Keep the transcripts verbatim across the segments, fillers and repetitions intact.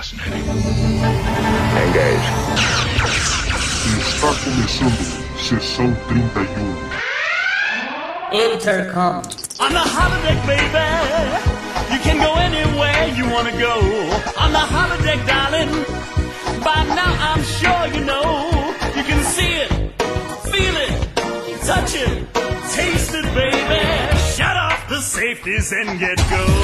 fascinating. Engage. Está começando Sessão trinta e um. Intercom. On the holodeck, baby, you can go anywhere you wanna go. On the holodeck, darling, by now I'm sure you know. You can see it, feel it, touch it, taste it, baby. Shut off the safeties and get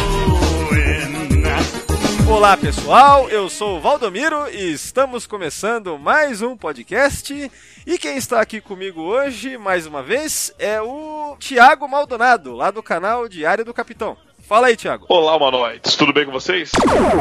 going. Olá pessoal, eu sou o Valdomiro e estamos começando mais um podcast. E quem está aqui comigo hoje, mais uma vez, é o Thiago Maldonado, lá do canal Diário do Capitão. Fala aí, Thiago. Olá, humanoides. Tudo bem com vocês?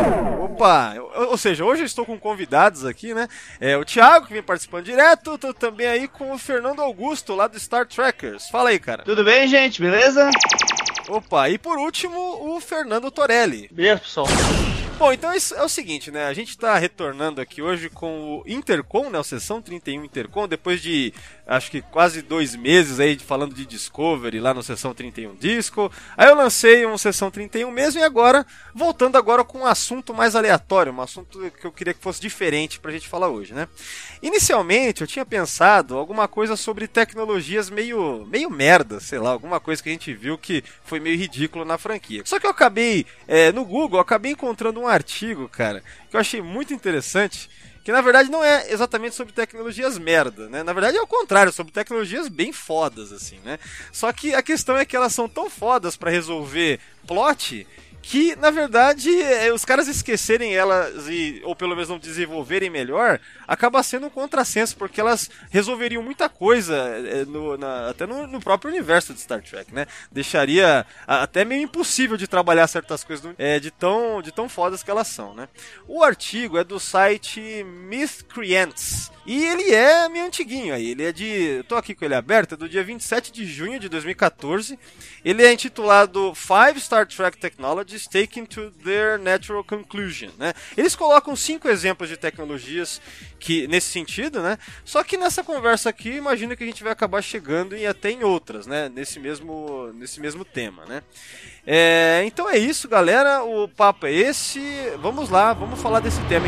Opa, ou seja, hoje eu estou com convidados aqui, né? É o Thiago, que vem participando direto, tô também aí com o Fernando Augusto, lá do Star Trekkers. Fala aí, cara. Tudo bem, gente? Beleza? Opa, e por último, o Fernando Torelli. Beleza, pessoal. Bom, então é o seguinte, né? A gente tá retornando aqui hoje com o Intercom, né? O Sessão trinta e um Intercom, depois de, acho que quase dois meses aí falando de Discovery lá no Sessão trinta e um Disco. Aí eu lancei um Sessão trinta e um mesmo e agora, voltando agora com um assunto mais aleatório, um assunto que eu queria que fosse diferente pra gente falar hoje, né? Inicialmente eu tinha pensado alguma coisa sobre tecnologias meio, meio merda, sei lá, alguma coisa que a gente viu que foi meio ridículo na franquia. Só que eu acabei, é, no Google, eu acabei encontrando um artigo, cara, que eu achei muito interessante, que na verdade não é exatamente sobre tecnologias merda, né? Na verdade é o contrário, sobre tecnologias bem fodas, assim, né? Só que a questão é que elas são tão fodas pra resolver plot que, na verdade, os caras esquecerem elas, e, ou pelo menos não desenvolverem melhor, acaba sendo um contrassenso, porque elas resolveriam muita coisa, é, no, na, até no, no próprio universo de Star Trek, né? Deixaria a, até meio impossível de trabalhar certas coisas é, de, tão, de tão fodas que elas são, né? O artigo é do site Mythcreants, e ele é meio antiguinho aí, ele é de... Eu tô aqui com ele aberto, é do dia vinte e sete de junho de dois mil e catorze. Ele é intitulado Five Star Trek Technologies Taken to Their Natural Conclusion, né? Eles colocam cinco exemplos de tecnologias que, nesse sentido, né? Só que nessa conversa aqui, imagino que a gente vai acabar chegando em, até em outras, né? Nesse mesmo, nesse mesmo tema, né? É, então é isso, galera. O papo é esse. Vamos lá, vamos falar desse tema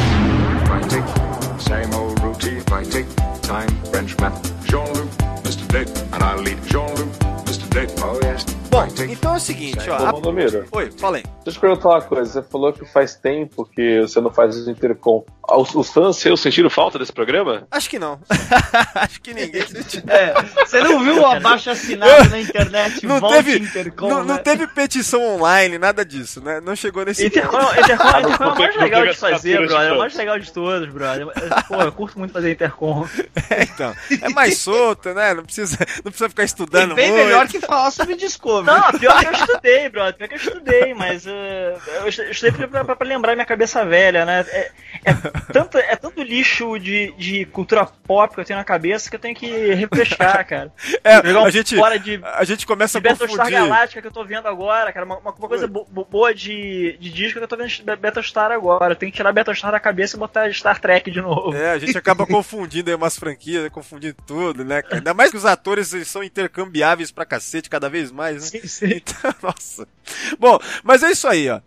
então. Same old routine. I take time, French math, Jean-Luc, mister Date, and I'll lead Jean-Luc, mister Date. Oh yes. Bom, então é o seguinte, ó. Ô, Valdomiro. Oi, fala aí. Deixa eu te perguntar uma coisa. Você falou que faz tempo que você não faz o Intercom. Os, os fãs seus sentiram falta desse programa? Acho que não. Acho que ninguém sentiu. É, você não viu o abaixo assinado na internet? Não Volte teve, Intercom, não, né? não teve petição online, nada disso, né? Não chegou nesse Intercom, ponto. Intercom, Intercom é o mais Não legal pega de fazer, captura de brother. É o fãs. mais legal de todos, brother. Pô, eu curto muito fazer Intercom. É, então, é mais solto, né? Não precisa, não precisa ficar estudando E bem muito. melhor que falar sobre Discovery. Não, pior que eu estudei, brother. Pior que eu estudei, mas uh, eu estudei pra, pra, pra lembrar minha cabeça velha, né? É, é, tanto, é tanto lixo de, de cultura pop que eu tenho na cabeça que eu tenho que refrescar, cara. É, Jogar um a gente, fora de, a gente começa de a Battlestar confundir. Galáctica que eu tô vendo agora, cara. Uma, uma coisa bo- bo- boa de, de disco que eu tô vendo Battlestar agora. Eu tenho que tirar Battlestar da cabeça e botar Star Trek de novo. É, a gente acaba confundindo aí umas franquias, confundindo tudo, né? Ainda mais que os atores eles são intercambiáveis pra cacete cada vez mais, né? Sim, sim. Então, nossa. Bom, mas é isso aí, ó.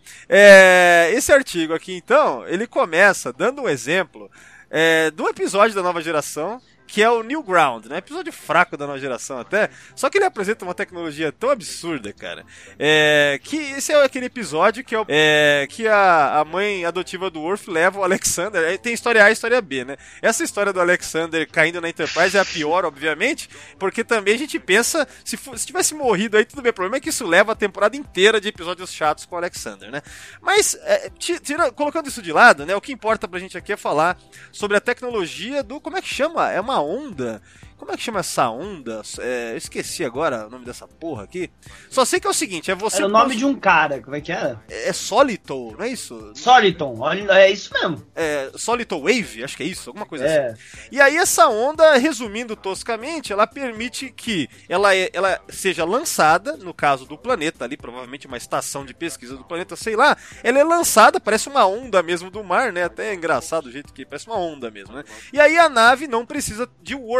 É, esse artigo aqui, então, ele começa dando um exemplo é, do episódio da nova geração, que é o Newground, né? Episódio fraco da nova geração até, só que ele apresenta uma tecnologia tão absurda, cara, é, que esse é aquele episódio que, é, o, é, que a, a mãe adotiva do Worf leva o Alexander, tem história A e história B, né? Essa história do Alexander caindo na Enterprise é a pior, obviamente, porque também a gente pensa, se, for, se tivesse morrido aí, tudo bem, o problema é que isso leva a temporada inteira de episódios chatos com o Alexander, né? Mas, é, tira, colocando isso de lado, né, o que importa pra gente aqui é falar sobre a tecnologia do, como é que chama? É uma onda? Como é que chama essa onda? É, eu esqueci agora o nome dessa porra aqui. Só sei que é o seguinte, é você... Era o nome cons... de um cara, como é que era? É Soliton, não é isso? Soliton, é isso mesmo. É, Soliton Wave, acho que é isso, alguma coisa é. assim. E aí essa onda, resumindo toscamente, ela permite que ela, ela seja lançada, no caso do planeta ali, provavelmente uma estação de pesquisa do planeta, sei lá, ela é lançada, parece uma onda mesmo do mar, né? Até é engraçado o jeito que parece uma onda mesmo, né? E aí a nave não precisa de warp,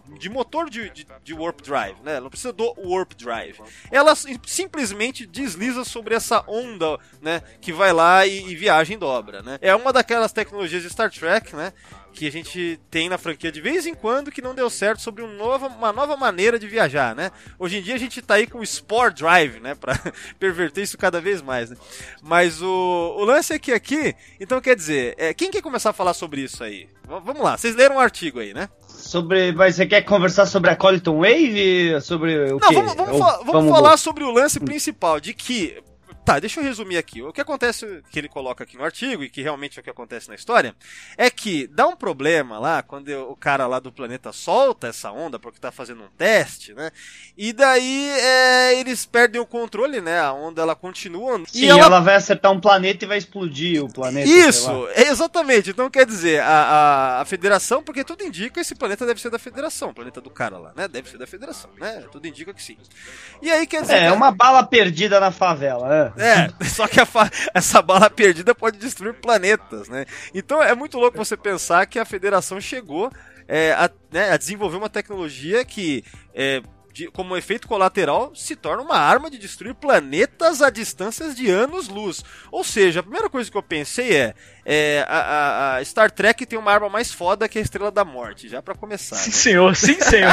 de motor de, de, de Warp Drive, né? Ela não precisa do Warp Drive. Ela simplesmente desliza sobre essa onda, né? Que vai lá e, e viaja em dobra, né? É uma daquelas tecnologias de Star Trek, né? Que a gente tem na franquia de vez em quando que não deu certo sobre um nova, uma nova maneira de viajar, né? Hoje em dia a gente tá aí com o Spore Drive, né? Pra perverter isso cada vez mais, né? Mas o, o lance é que aqui, então quer dizer, é, quem quer começar a falar sobre isso aí? V- vamos lá, vocês leram um artigo aí, né? Sobre, mas você quer conversar sobre a Colliton Wave? Sobre o Não, quê? vamos, vamos, Ou, fa- vamos vamos falar sobre o lance principal, de que... Tá, deixa eu resumir aqui. O que acontece, que ele coloca aqui no artigo, e que realmente é o que acontece na história, é que dá um problema lá, quando o cara lá do planeta solta essa onda, porque tá fazendo um teste, né? E daí é, eles perdem o controle, né? A onda, ela continua... Sim, e ela... ela vai acertar um planeta e vai explodir o planeta. Isso, é exatamente. Então quer dizer, a, a, a federação, porque tudo indica esse planeta deve ser da federação, o planeta do cara lá, né? Deve ser da federação, né? Tudo indica que sim. E aí quer dizer... É, é uma bala perdida na favela, né? É, só que a fa- essa bala perdida pode destruir planetas, né? Então é muito louco você pensar que a federação chegou é, a, né, a desenvolver uma tecnologia que... É, de, como efeito colateral, se torna uma arma de destruir planetas a distâncias de anos-luz. Ou seja, a primeira coisa que eu pensei é, é a, a, a Star Trek tem uma arma mais foda que a Estrela da Morte, já pra começar. Sim, né? senhor, sim, senhor.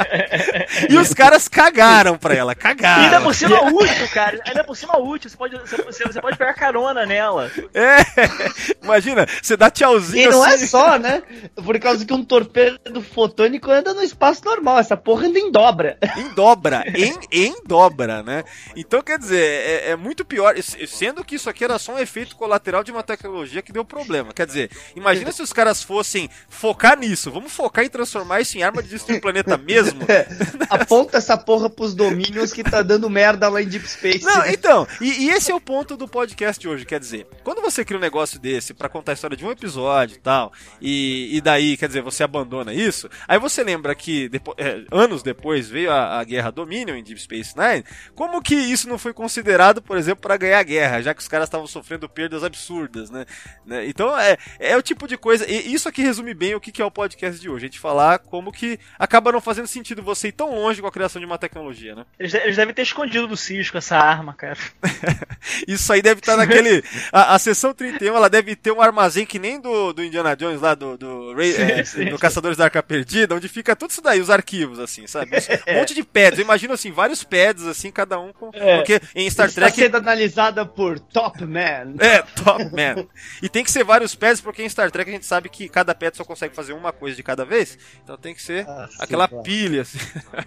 E os caras cagaram pra ela, cagaram. E ainda por cima útil, cara. Ainda por cima útil. Você pode, você, você pode pegar carona nela. É, imagina, você dá tchauzinho E não assim. é só, né? Por causa que um torpedo fotônico anda no espaço normal. Essa porra anda em dobra. Em dobra, em, em dobra, né? Então, quer dizer, é, é muito pior, sendo que isso aqui era só um efeito colateral de uma tecnologia que deu problema. Quer dizer, imagina se os caras fossem focar nisso, vamos focar em transformar isso em arma de destruir o planeta mesmo? Aponta essa porra pros domínios que tá dando merda lá em Deep Space. Não, então, e, e esse é o ponto do podcast de hoje, quer dizer, quando você cria um negócio desse pra contar a história de um episódio e tal, e, e daí, quer dizer, você abandona isso, aí você lembra que depois, é, anos depois veio a, a Guerra Dominion em Deep Space Nine, como que isso não foi considerado, por exemplo, pra ganhar a guerra, já que os caras estavam sofrendo perdas absurdas, né? né? Então, é, é o tipo de coisa, e isso aqui resume bem o que é o podcast de hoje, a gente falar como que acaba não fazendo sentido você ir tão longe com a criação de uma tecnologia, né? Eles, eles devem ter escondido do Cisco essa arma, cara. Isso aí deve estar naquele... A, a seção trinta e um, ela deve ter um armazém que nem do, do Indiana Jones lá, do, do, Ray, Sim, é, sim, do sim. Caçadores da Arca Perdida, onde fica tudo isso daí, os arquivos, assim, sabe? Um monte de pads, eu imagino assim, vários pads, assim, cada um com... É. Porque em Star Está Trek... sendo analisada por Top Man. É, top man. E tem que ser vários pads, porque em Star Trek a gente sabe que cada pad só consegue fazer uma coisa de cada vez, então tem que ser Ah, sim, aquela claro. pilha, assim.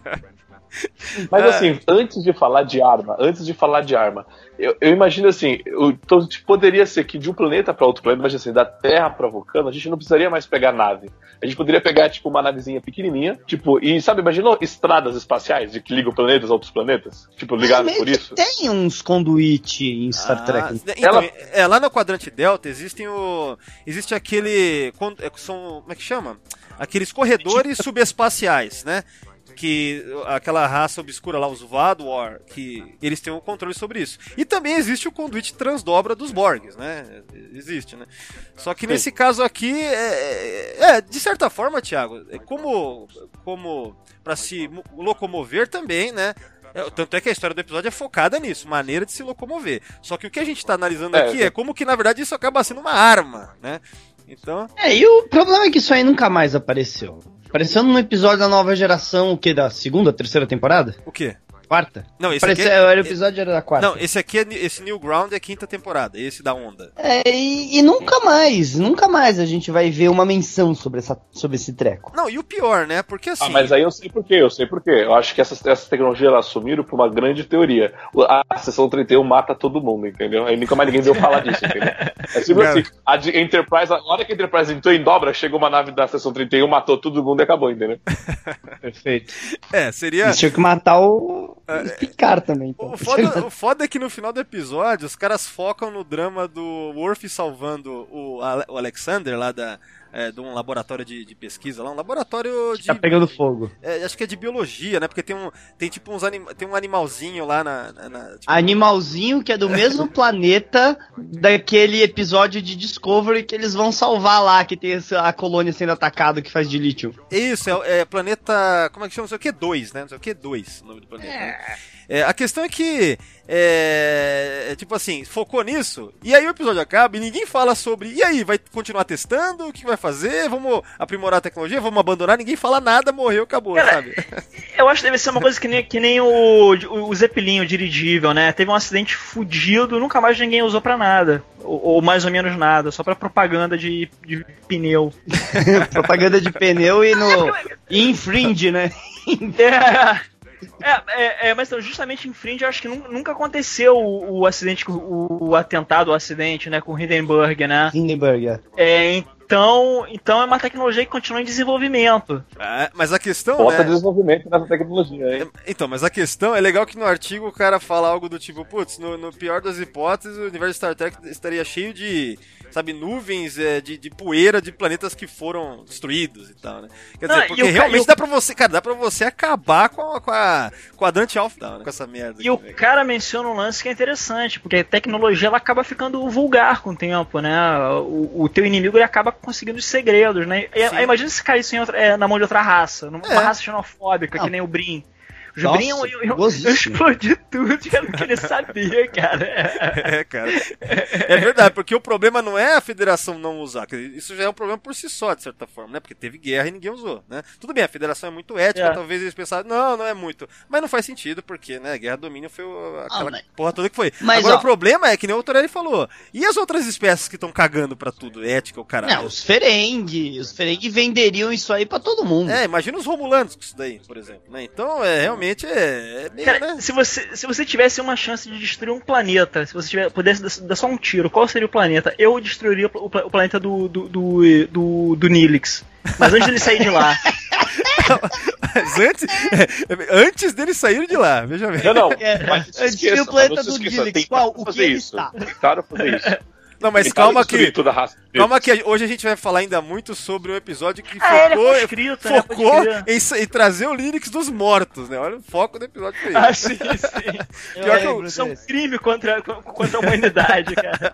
Mas É. assim, antes de falar de arma, antes de falar de arma, eu, eu imagino assim, eu, então, tipo, poderia ser que de um planeta para outro planeta, imagina assim, da Terra para Vulcano, a gente não precisaria mais pegar nave. A gente poderia pegar, tipo, uma navezinha pequenininha, tipo, e sabe, imaginou estradas espaciais de que ligam planetas a outros planetas? Tipo, ligado Meio por que isso? Tem uns conduíte em Star Ah, Trek. então, Ela- é, lá no quadrante Delta existem o. Existe aquele. con- é, São, como é que chama? Aqueles corredores subespaciais, né? Que aquela raça obscura lá, os Vadwar, que eles têm um controle sobre isso. E também existe o conduíte transdobra dos Borgs, né? Existe, né? Só que nesse caso aqui, é, é, de certa forma, Thiago, é como, como para se mo- locomover também, né? É, tanto é que a história do episódio é focada nisso, maneira de se locomover. Só que o que a gente tá analisando É, aqui é. é como que, na verdade, isso acaba sendo uma arma, né? Então, É, e o problema é que isso aí nunca mais apareceu. Apareceu num episódio da nova geração, o que? Da segunda, terceira temporada? o quê? Quarta? Não, esse Apareceu, aqui é- era o episódio era da quarta. Não, esse aqui é esse New Ground é quinta temporada, esse da onda. É, e, e nunca mais, nunca mais a gente vai ver uma menção sobre, essa, sobre esse treco. Não, e o pior, né? Porque assim. Ah, mas aí eu sei por quê, eu sei por quê. Eu acho que essas, essas tecnologias elas assumiram por uma grande teoria. O- A, a seção trinta e um mata todo mundo, entendeu? Aí nunca mais ninguém veio falar disso, entendeu? É tipo Cara. assim, a de Enterprise, a hora que a Enterprise entrou em dobra, chegou uma nave da seção trinta e um, matou todo mundo e acabou, entendeu? Perfeito. É, seria. Eles tinham que matar o, o Picard também. Então. O foda, o foda é que no final do episódio os caras focam no drama do Worf salvando o, Ale- o Alexander lá da, é, de um laboratório de, de pesquisa lá, um laboratório de... Tá pegando fogo. É, acho que é de biologia, né? Porque tem um, tem tipo uns anim, tem um animalzinho lá na... na, na tipo... Animalzinho que é do mesmo planeta daquele episódio de Discovery que eles vão salvar lá, que tem a colônia sendo atacada que faz de lítio. Isso, é, é planeta... Como é que chama? Não sei o que, dois, né? Não sei o que, dois, o nome do planeta. É. Né? É, a questão é que, é, é, tipo assim, focou nisso, e aí o episódio acaba e ninguém fala sobre, e aí, vai continuar testando? O que vai fazer? Vamos aprimorar a tecnologia? Vamos abandonar? Ninguém fala nada, morreu, acabou, Cara, sabe? Eu acho que deve ser uma coisa que nem, que nem o, o Zeppelin, o dirigível, né? Teve um acidente fudido, nunca mais ninguém usou pra nada. Ou, ou mais ou menos nada, só pra propaganda de, de pneu. Propaganda de pneu e no e infringe, né? É... É, é, é, mas justamente em Fringe eu acho que nunca aconteceu o, o acidente, o, o atentado, o acidente, né, com o Hindenburg, né? Hindenburg, é. É, então, então é uma tecnologia que continua em desenvolvimento. É, mas a questão Falta né, desenvolvimento nessa tecnologia, hein? Então, mas a questão é legal que no artigo o cara fala algo do tipo, putz, no, no pior das hipóteses, o universo de Star Trek estaria cheio de, sabe, nuvens é, de, de poeira de planetas que foram destruídos e tal, né? Quer dizer, Não, porque o realmente ca... dá pra você, cara, dá pra você acabar com a, com a quadrante alfa, né? Com essa merda. E o véio. cara menciona um lance que é interessante, porque a tecnologia ela acaba ficando vulgar com o tempo, né? O, o teu inimigo ele acaba conseguindo os segredos, né? E, imagina se caísse em outra, é, na mão de outra raça, numa é. raça xenofóbica, Não. que nem o Brin. O Jubrin eu, eu, eu, eu explodi tudo que eu não queria saber, cara. É, cara. É verdade, porque o problema não é a federação não usar. Isso já é um problema por si só, de certa forma, né? Porque teve guerra e ninguém usou, né? Tudo bem, a federação é muito ética, é. talvez eles pensaram, não, não é muito. Mas não faz sentido, porque, né, guerra domínio foi aquela ah, mas... porra toda que foi. Mas, Agora ó... o problema é que nem o Torelli falou. E as outras espécies que estão cagando pra tudo? Ética, o caralho. Não, os Ferengi. Os Ferengi venderiam isso aí pra todo mundo. É, imagina os Romulanos com isso daí, por exemplo, né? Então, é realmente É, é meio, Cara, né? se você, se você tivesse uma chance de destruir um planeta, se você tiver, pudesse dar só um tiro, qual seria o planeta? Eu destruiria o, o planeta do, do, do, do, do Nilix. Mas antes dele sair de lá. Mas antes, antes dele sair de lá, veja bem. Não, não. É, antes de o planeta do Nilix, qual? O que ele isso. está? Tentaram fazer isso. Não, mas Tentaram calma que, calma que hoje a gente vai falar ainda muito sobre um episódio que ah, focou, é escrito, focou né? em, em trazer o Linux dos mortos, né? Olha o foco do episódio foi Ah, sim, sim. Pior que eu, isso é um crime contra, contra a humanidade, cara.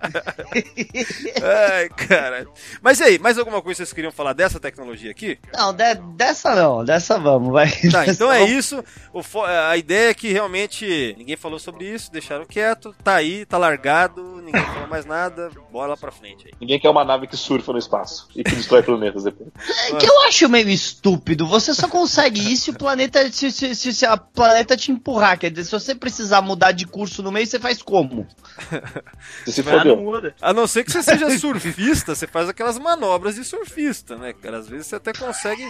Ai, cara. Mas e aí, mais alguma coisa que vocês queriam falar dessa tecnologia aqui? Não, de, dessa não, dessa vamos, vai. Tá, então é isso. O fo- a ideia é que realmente ninguém falou sobre isso, deixaram quieto, tá aí, tá largado, ninguém falou mais nada. Bora lá pra frente aí. Ninguém quer uma nave que surfa no espaço e que destrói planetas depois. É que eu acho meio estúpido. Você só consegue isso se o planeta se, se, se, se a planeta te empurrar. Quer dizer, se você precisar mudar de curso no meio, você faz como? Você se fodeu. Muda. A não ser que você seja surfista, você faz aquelas manobras de surfista, né, cara? Às vezes você até consegue.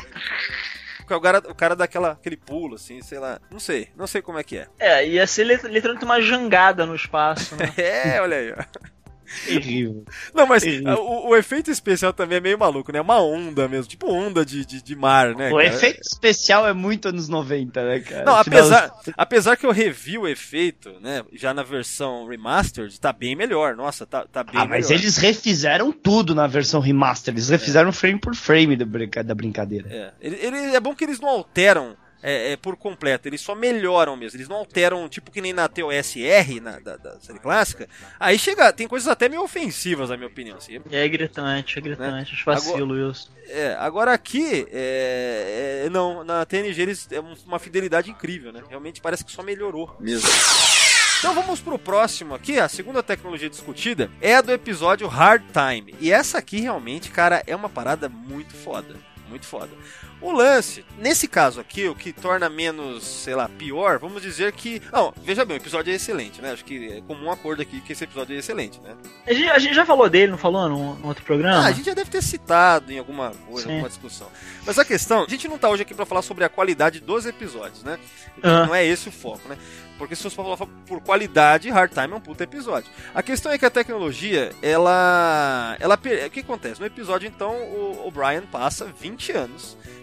O cara, o cara dá aquela, aquele pulo, assim, sei lá. Não sei, não sei como é que é. É, ia ser literalmente uma jangada no espaço, né? É, olha aí, ó. Terrível. Não, mas Terrível. o, o efeito especial também é meio maluco, né? Uma onda mesmo, tipo onda de, de, de mar, né? O cara? efeito especial é muito anos noventa, né, cara? Não, apesar, apesar que eu revi o efeito, né? Já na versão remastered, tá bem melhor. Nossa, tá, tá bem ah, mas melhor. eles refizeram tudo na versão remaster. Eles refizeram é. frame por frame da, brinca, da brincadeira. É. Ele, ele, é bom que eles não alteram É, é, por completo, eles só melhoram mesmo, eles não alteram, tipo que nem na T O S R, na, da, da série clássica, aí chega, tem coisas até meio ofensivas, na minha opinião. Assim. É gritante, é gritante, né? Vacilo agora, isso. É, agora aqui, é, é, não, na T N G eles é uma fidelidade incrível, né? Realmente parece que só melhorou mesmo. Então vamos pro próximo aqui, a segunda tecnologia discutida é a do episódio Hard Time, e essa aqui realmente, cara, é uma parada muito foda, muito foda. O lance, nesse caso aqui, o que torna menos, sei lá, pior, vamos dizer que... Não, veja bem, o episódio é excelente, né? Acho que é comum acordo aqui que esse episódio é excelente, né? A gente, a gente já falou dele, não falou num, num outro programa? Ah, a gente já deve ter citado em alguma coisa, alguma discussão. Mas a questão, a gente não tá hoje aqui pra falar sobre a qualidade dos episódios, né? Então, não é esse o foco, né? Porque se você for falar por qualidade, Hard Time é um puta episódio. A questão é que a tecnologia, ela... ela o que acontece? No episódio, então, o, o Brian passa vinte anos...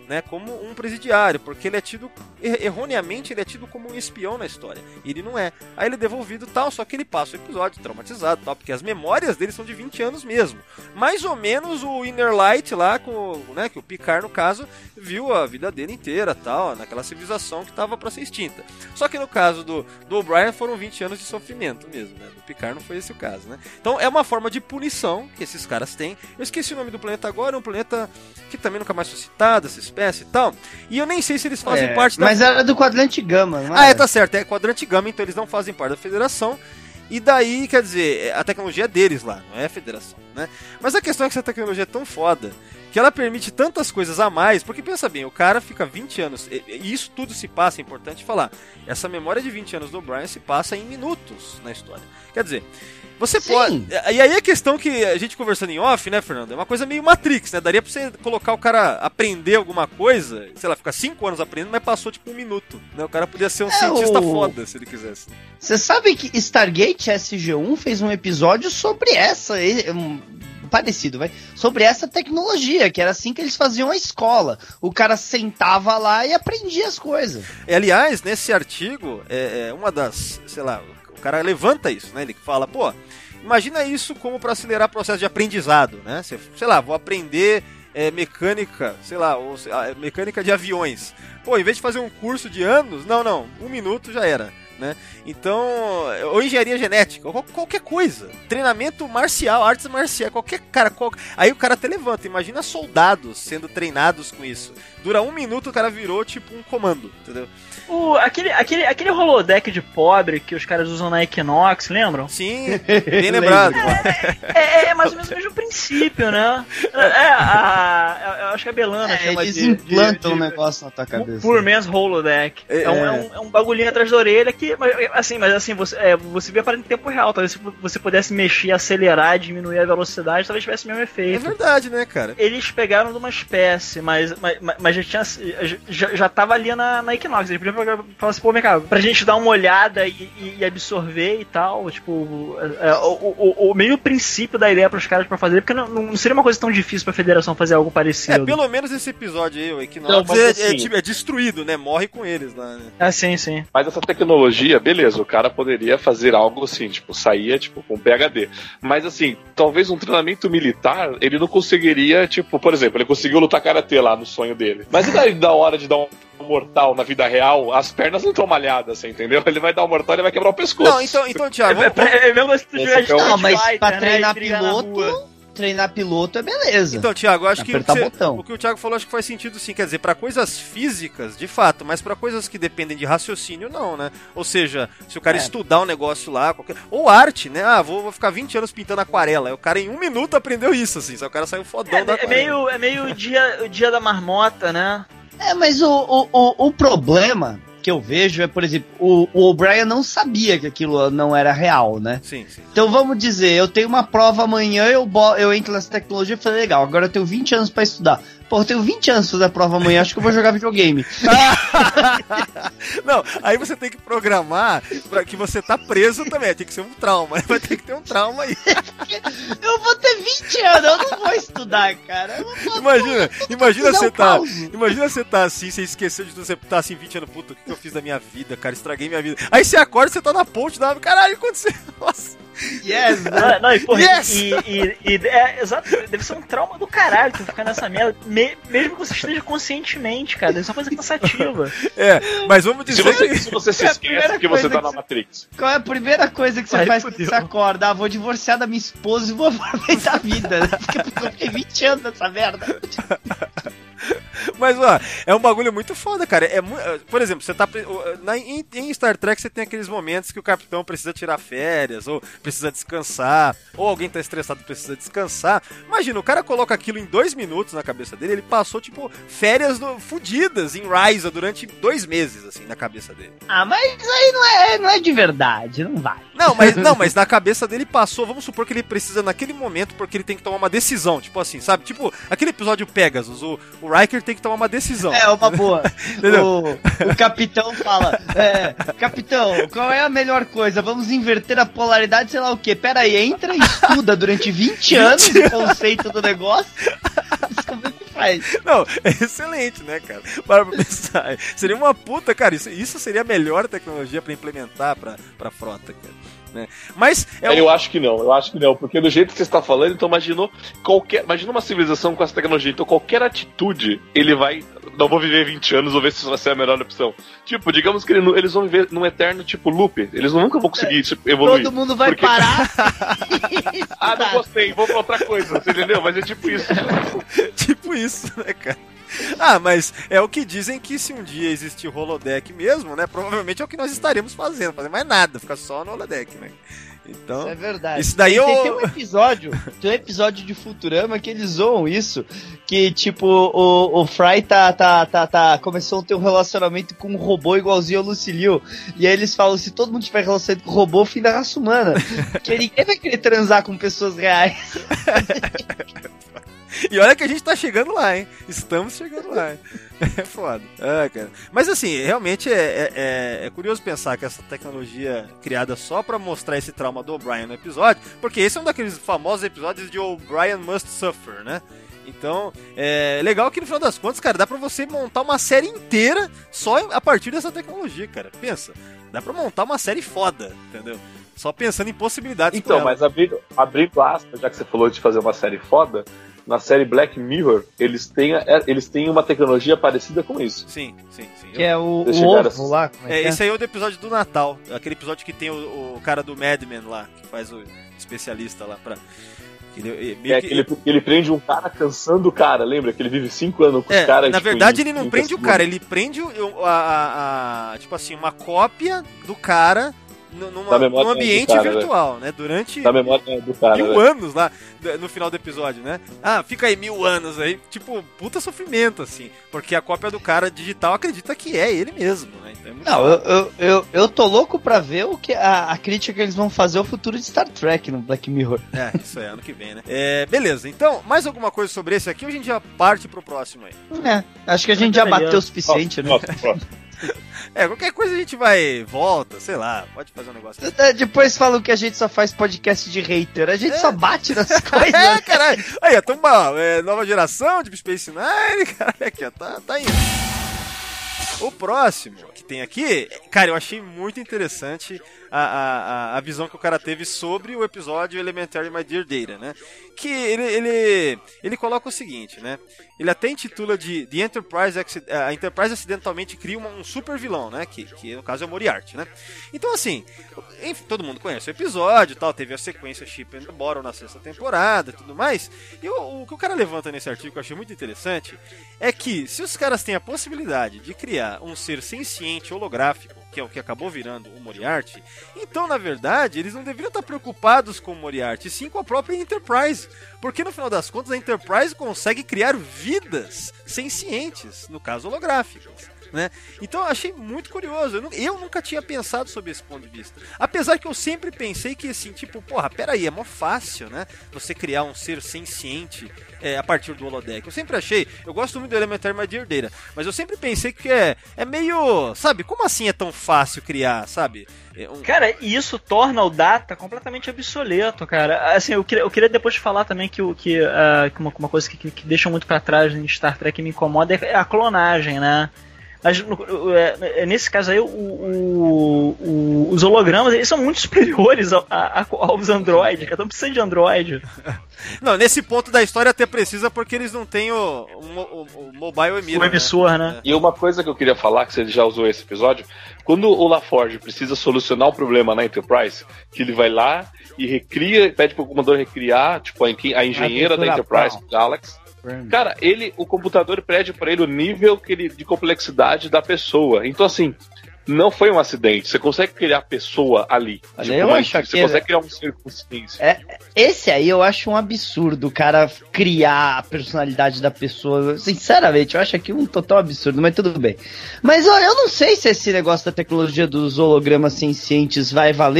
né, como um presidiário, porque ele é tido, erroneamente, ele é tido como um espião na história. E ele não é. Aí ele é devolvido tal, só que ele passa o episódio traumatizado tal, porque as memórias dele são de vinte anos mesmo. Mais ou menos o Inner Light lá, com, né, que o Picard, no caso, viu a vida dele inteira tal, naquela civilização que estava para ser extinta. Só que no caso do, do O'Brien foram vinte anos de sofrimento mesmo, né? Do Picard não foi esse o caso, né? Então é uma forma de punição que esses caras têm. Eu esqueci o nome do planeta agora, é um planeta que também nunca mais foi citado, essa espécie e tal. E eu nem sei se eles fazem É, parte da... mas era do quadrante Gama, não Ah, era? é, tá certo, é quadrante Gama, então eles não fazem parte da federação. E daí, quer dizer, a tecnologia é deles lá, não é a federação, né? Mas a questão é que essa tecnologia é tão foda que ela permite tantas coisas a mais, porque pensa bem, o cara fica vinte anos, e isso tudo se passa, é importante falar, essa memória de vinte anos do Brian se passa em minutos na história. Quer dizer, você Sim. pode... E aí a questão que a gente conversando em off, né, Fernando, é uma coisa meio Matrix, né? Daria pra você colocar o cara aprender alguma coisa, sei lá, ficar cinco anos aprendendo, mas passou tipo um minuto, né? O cara podia ser um É, cientista o- foda, se ele quisesse. Você sabe que Stargate S G um fez um episódio sobre essa, eh, um, parecido, vai, sobre essa tecnologia, que era assim que eles faziam a escola. O cara sentava lá e aprendia as coisas. E, aliás, nesse artigo, é, é uma das, sei lá, o cara levanta isso, né? Ele fala, pô, imagina isso como para acelerar o processo de aprendizado, né? Você, sei lá, vou aprender é, mecânica, sei lá, ou, sei lá, mecânica de aviões. Pô, em vez de fazer um curso de anos, não, não, um minuto já era. Né? Então, ou engenharia genética, ou qualquer coisa, treinamento marcial, artes marciais, qualquer cara, qual... aí o cara até levanta, imagina soldados sendo treinados com isso, dura um minuto o cara virou tipo um comando, entendeu? O, aquele, aquele, aquele holodeck de pobre que os caras usam na Equinox, lembram? Sim, bem lembrado. É, é mais ou menos o mesmo princípio, né? É, a, a, eu acho que a Belana É, chama eles de... implantam de, um de, negócio na tua cabeça. Poor Man's Holodeck. É, um, é, um, é um bagulhinho atrás da orelha que, mas, assim, mas assim, você, é, você vê a parada em tempo real. Talvez se você pudesse mexer, acelerar, diminuir a velocidade, talvez tivesse o mesmo É efeito. verdade, né, cara? Eles pegaram de uma espécie, mas, mas, mas já tinha. Já, já tava ali na, na Equinox. Eles podiam falar assim, pô, vem cá, pra gente dar uma olhada e, e, e absorver e tal. Tipo, é, o, o, o meio princípio da ideia pros caras pra fazer, porque não, não seria uma coisa tão difícil pra federação fazer algo parecido. É, pelo menos esse episódio aí, o Equinox, Não, mas é, assim- é, tipo, é destruído, né? Morre com eles lá, né? Ah, sim, sim. Mas essa tecnologia, beleza, o cara poderia fazer algo assim, tipo, saía, tipo, com P H D. Mas assim, talvez um treinamento militar, ele não conseguiria, tipo, por exemplo, ele conseguiu lutar karatê lá no sonho dele. Mas e daí da hora de dar um mortal na vida real, as pernas não estão malhadas, você entendeu? Ele vai dar um mortal e ele vai quebrar o pescoço. Não, então, então Thiago, É, vamos, é, é mesmo se tu Esse jogar de é o- Não, Street mas Fighter, pra né, treinar e brigar na rua. piloto, treinar piloto é beleza. Então, Thiago, eu acho que, o que, Apertar você- botão. o que o Thiago falou acho que faz sentido sim, quer dizer, pra coisas físicas, de fato, mas pra coisas que dependem de raciocínio, não, né? Ou seja, se o cara É. estudar um negócio lá, qualquer... ou arte, né? Ah, vou, vou ficar vinte anos pintando aquarela. Aí o cara em um minuto aprendeu isso, assim, só o cara saiu fodão da É, é aquarela. meio, é meio o dia, o dia da marmota, né? É, mas o, o, o, o problema que eu vejo é, por exemplo, o, o O'Brien não sabia que aquilo não era real, né? Sim, sim. Então vamos dizer, eu tenho uma prova amanhã, eu, bo- eu entro nessa tecnologia e falei, legal, agora eu tenho vinte anos pra estudar. Pô, eu tenho vinte anos pra fazer a prova amanhã, acho que eu vou jogar videogame. Não, aí você tem que programar pra que você tá preso também, tem que ser um trauma, vai ter que ter um trauma aí. Eu vou ter vinte anos, eu não vou estudar, cara. Eu vou- Imagina, imagina fizer você um tá, caos. imagina você tá assim, você esqueceu de tudo, você tá assim vinte anos, puta, o que que eu fiz da minha vida, cara, estraguei minha vida. Aí você acorda, você tá na ponte da árvore, caralho, o que aconteceu? Nossa. Yes, né? Ah, não, e, porra, Yes! e, e, e- é, exato, deve ser um trauma do caralho tu ficar nessa merda, me- mesmo que você esteja conscientemente, cara, deve ser uma coisa cansativa. É, mas vamos Se dizer você, que... se você se É a esquece primeira que você coisa tá que na você- Matrix. Qual é a primeira coisa que você Ai, faz fudeu. quando você acorda? Ah, vou divorciar da minha esposa e vou aproveitar a vida, né? Porque eu fiquei vinte anos nessa merda. Mas, ó, é um bagulho muito foda, cara. É mu... Por exemplo, você tá. pre- Na, em, em Star Trek você tem aqueles momentos que o capitão precisa tirar férias, ou precisa descansar, ou alguém tá estressado e precisa descansar. Imagina, o cara coloca aquilo em dois minutos na cabeça dele, ele passou, tipo, férias no... fudidas em Ryza durante dois meses, assim, na cabeça dele. Ah, mas aí não é, não é de verdade, não vai. Não, mas não, mas na cabeça dele passou, vamos supor que ele precisa naquele momento, porque ele tem que tomar uma decisão, tipo assim, sabe? Tipo, aquele episódio Pegasus, o, o Riker tem que tomar uma decisão. É uma boa. Entendeu? O, o capitão fala: é, capitão, qual é a melhor coisa? Vamos inverter a polaridade, sei lá o quê. Pera aí, entra e estuda durante vinte anos o conceito do negócio. Descobriu que faz. Não, é excelente, né, cara? Para pra pensar. Seria uma puta, cara, isso, isso seria a melhor tecnologia pra implementar pra, pra frota, cara. Né? Mas é eu um... acho que não, eu acho que não, porque do jeito que você está falando, então imaginou qualquer, imagina uma civilização com essa tecnologia, então qualquer atitude ele vai, não vou viver vinte anos, vou ver se isso vai ser a melhor opção. Tipo, digamos que ele, eles vão viver num eterno tipo loop, eles nunca vão conseguir é, tipo, evoluir. Todo mundo vai porque... parar. Ah, não gostei, vou pra outra coisa, você entendeu? Mas é tipo isso. Tipo isso, né, cara? Ah, mas é o que dizem que se um dia existir o holodeck mesmo, né? Provavelmente é o que nós estaremos fazendo, fazer mais nada, ficar só no holodeck, né? Então, isso é verdade. Isso daí tem, eu... tem um episódio, tem um episódio de Futurama que eles zoam isso, que tipo, o, o Fry tá, tá, tá, tá, começou a ter um relacionamento com um robô igualzinho ao Lucilio, e aí eles falam, se todo mundo tiver relacionamento com o robô, fim da raça humana, porque ninguém vai querer transar com pessoas reais. E olha que a gente tá chegando lá, hein? Estamos chegando lá, hein? É foda. Ah, cara. Mas assim, realmente é, é, é curioso pensar que essa tecnologia criada só pra mostrar esse trauma do O'Brien no episódio, porque esse é um daqueles famosos episódios de O'Brien Must Suffer, né? Então, é legal que no final das contas, cara, dá pra você montar uma série inteira só a partir dessa tecnologia, cara. Pensa, dá pra montar uma série foda, entendeu? Só pensando em possibilidades. Então, mas abrindo, abrindo aspas, já que você falou de fazer uma série foda, na série Black Mirror, eles têm, eles têm uma tecnologia parecida com isso. Sim, sim, sim. Que é o, o ovo lá. Como é, é, que é? Esse aí é o do episódio do Natal. Aquele episódio que tem o, o cara do Mad Men lá, que faz o especialista lá pra... Que ele, meio é, que... que ele, ele prende um cara cansando o cara, lembra? Que ele vive cinco anos com é, os caras. Na tipo, verdade, em, ele não em prende o cara, ele prende o, a, a, a, tipo assim, uma cópia do cara numa, num ambiente cara, virtual, né? né? Durante da memória do cara, mil né? anos lá, no final do episódio, né? Ah, fica aí mil anos aí, tipo, puta sofrimento, assim. Porque a cópia do cara digital acredita que é ele mesmo, né? Então é muito não, eu, eu, eu, eu tô louco pra ver o que a, a crítica que eles vão fazer ao futuro de Star Trek no Black Mirror. É, isso é, ano que vem, né? É, beleza, então, mais alguma coisa sobre esse aqui ou a gente já parte pro próximo aí? É, acho que a gente já bateu o suficiente, nossa, né? Nossa, próximo. É, qualquer coisa a gente vai, volta, sei lá, pode fazer um negócio assim. Depois falam que a gente só faz podcast de hater, a gente é. só bate nas coisas. É, caralho. Aí, ó, tamo mal, é, nova geração, Deep Space Nine, caralho, aqui, ó, tá, tá indo. O próximo que tem aqui, cara, eu achei muito interessante a, a, a visão que o cara teve sobre o episódio Elementary My Dear Data, né? Que ele, ele, ele coloca o seguinte, né? Ele até intitula de The Enterprise, a Enterprise acidentalmente cria uma, um super vilão, né? Que, que no caso é o Moriarty, né? Então assim, enfim, todo mundo conhece o episódio, tal, teve a sequência Ship and the Bottle na sexta temporada e tudo mais. E o, o que o cara levanta nesse artigo que eu achei muito interessante é que se os caras têm a possibilidade de criar um ser senciente holográfico, que é o que acabou virando o Moriarty, então, na verdade, eles não deveriam estar preocupados com o Moriarty, sim com a própria Enterprise, porque no final das contas a Enterprise consegue criar vidas sencientes, no caso holográficas. Né? Então eu achei muito curioso. Eu, não, eu nunca tinha pensado sobre esse ponto de vista. Apesar que eu sempre pensei que assim, tipo, porra, peraí, é mó fácil, né? Você criar um ser senciente é, a partir do holodeck. Eu sempre achei, eu gosto muito do Elementary My Dear Data, mas eu sempre pensei que é, é meio, sabe, como assim é tão fácil criar, sabe? É um... Cara, e isso torna o Data completamente obsoleto, cara. Assim, eu queria, eu queria depois falar também que, que, uh, que uma, uma coisa que, que, que deixa muito pra trás em Star Trek que me incomoda é a clonagem, né? Mas nesse caso aí, o, o, o, os hologramas eles são muito superiores a, a, aos androides, que estão precisando de android. Não, nesse ponto da história até precisa porque eles não têm o, o, o mobile emitter. O emissor, né? né? E uma coisa que eu queria falar, que você já usou esse episódio, quando o LaForge precisa solucionar o problema na Enterprise, que ele vai lá e recria, pede pro comandante recriar, tipo, a, a engenheira da Enterprise, Alex. Cara, ele, o computador pede pra ele o nível que ele, de complexidade da pessoa. Então, assim, não foi um acidente. Você consegue criar a pessoa ali. Tipo, eu uma, acho você que consegue criar um ser consciência. É, esse aí eu acho um absurdo, o cara criar a personalidade da pessoa. Sinceramente, eu acho aqui um total absurdo, mas tudo bem. Mas ó, eu não sei se esse negócio da tecnologia dos hologramas sencientes vai valer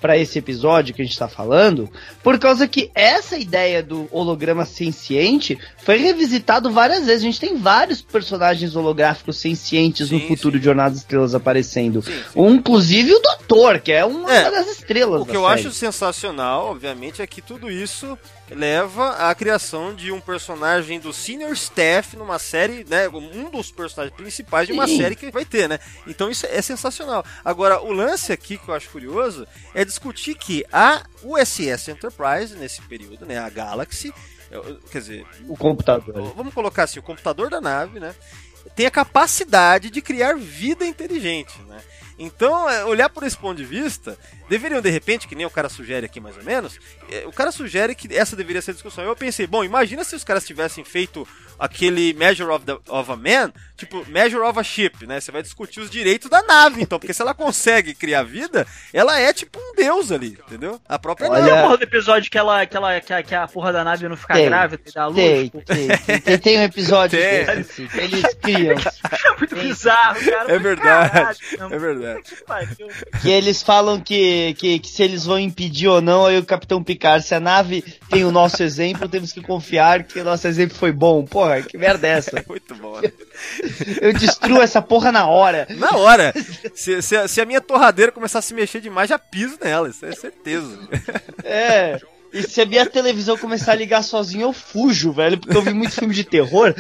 pra esse episódio que a gente tá falando, por causa que essa ideia do holograma senciente foi revisitado várias vezes. A gente tem vários personagens holográficos sencientes Sim, no futuro sim. de Jornada das Estrelas aparecendo. Sim, sim. Um, inclusive o Doutor, que é uma É, das estrelas O que da eu série. acho sensacional, obviamente, é que tudo isso leva à criação de um personagem do Senior Staff numa série, né? Um dos personagens principais de uma Sim. série que vai ter, né? Então isso é sensacional. Agora, o lance aqui que eu acho curioso é discutir que a U S S Enterprise, nesse período, né? A Galaxy, quer dizer, O computador. vamos colocar assim, o computador da nave, né? Tem a capacidade de criar vida inteligente, né? Então, olhar por esse ponto de vista, deveriam de repente, que nem o cara sugere aqui mais ou menos, o cara sugere que essa deveria ser a discussão. Eu pensei, bom, imagina se os caras tivessem feito aquele Measure of, the, of a Man, tipo, Measure of a Ship, né? Você vai discutir os direitos da nave, então, porque se ela consegue criar vida, ela é tipo um deus ali, entendeu? A própria Olha- nave. Não é a porra do episódio que, ela, que, ela, que, a, que a porra da nave não fica Tem, grávida e dá luz? Tem, pô. tem, tem, tem, tem um episódio Tem. desse, assim, que eles criam. É muito bizarro, cara. É verdade, Caralho, é verdade. pariu. Que eles falam que, que, que se eles vão impedir ou não, aí o Capitão Picard, se a nave tem o nosso exemplo, temos que confiar que o nosso exemplo foi bom. Porra, que merda é essa? É muito bom, né? Eu destruo essa porra na hora. Na hora. Se, se, a- se a minha torradeira começar a se mexer demais, já piso nela, isso é certeza. É. E se a minha televisão começar a ligar sozinha, eu fujo, velho, porque eu vi muito filme de terror.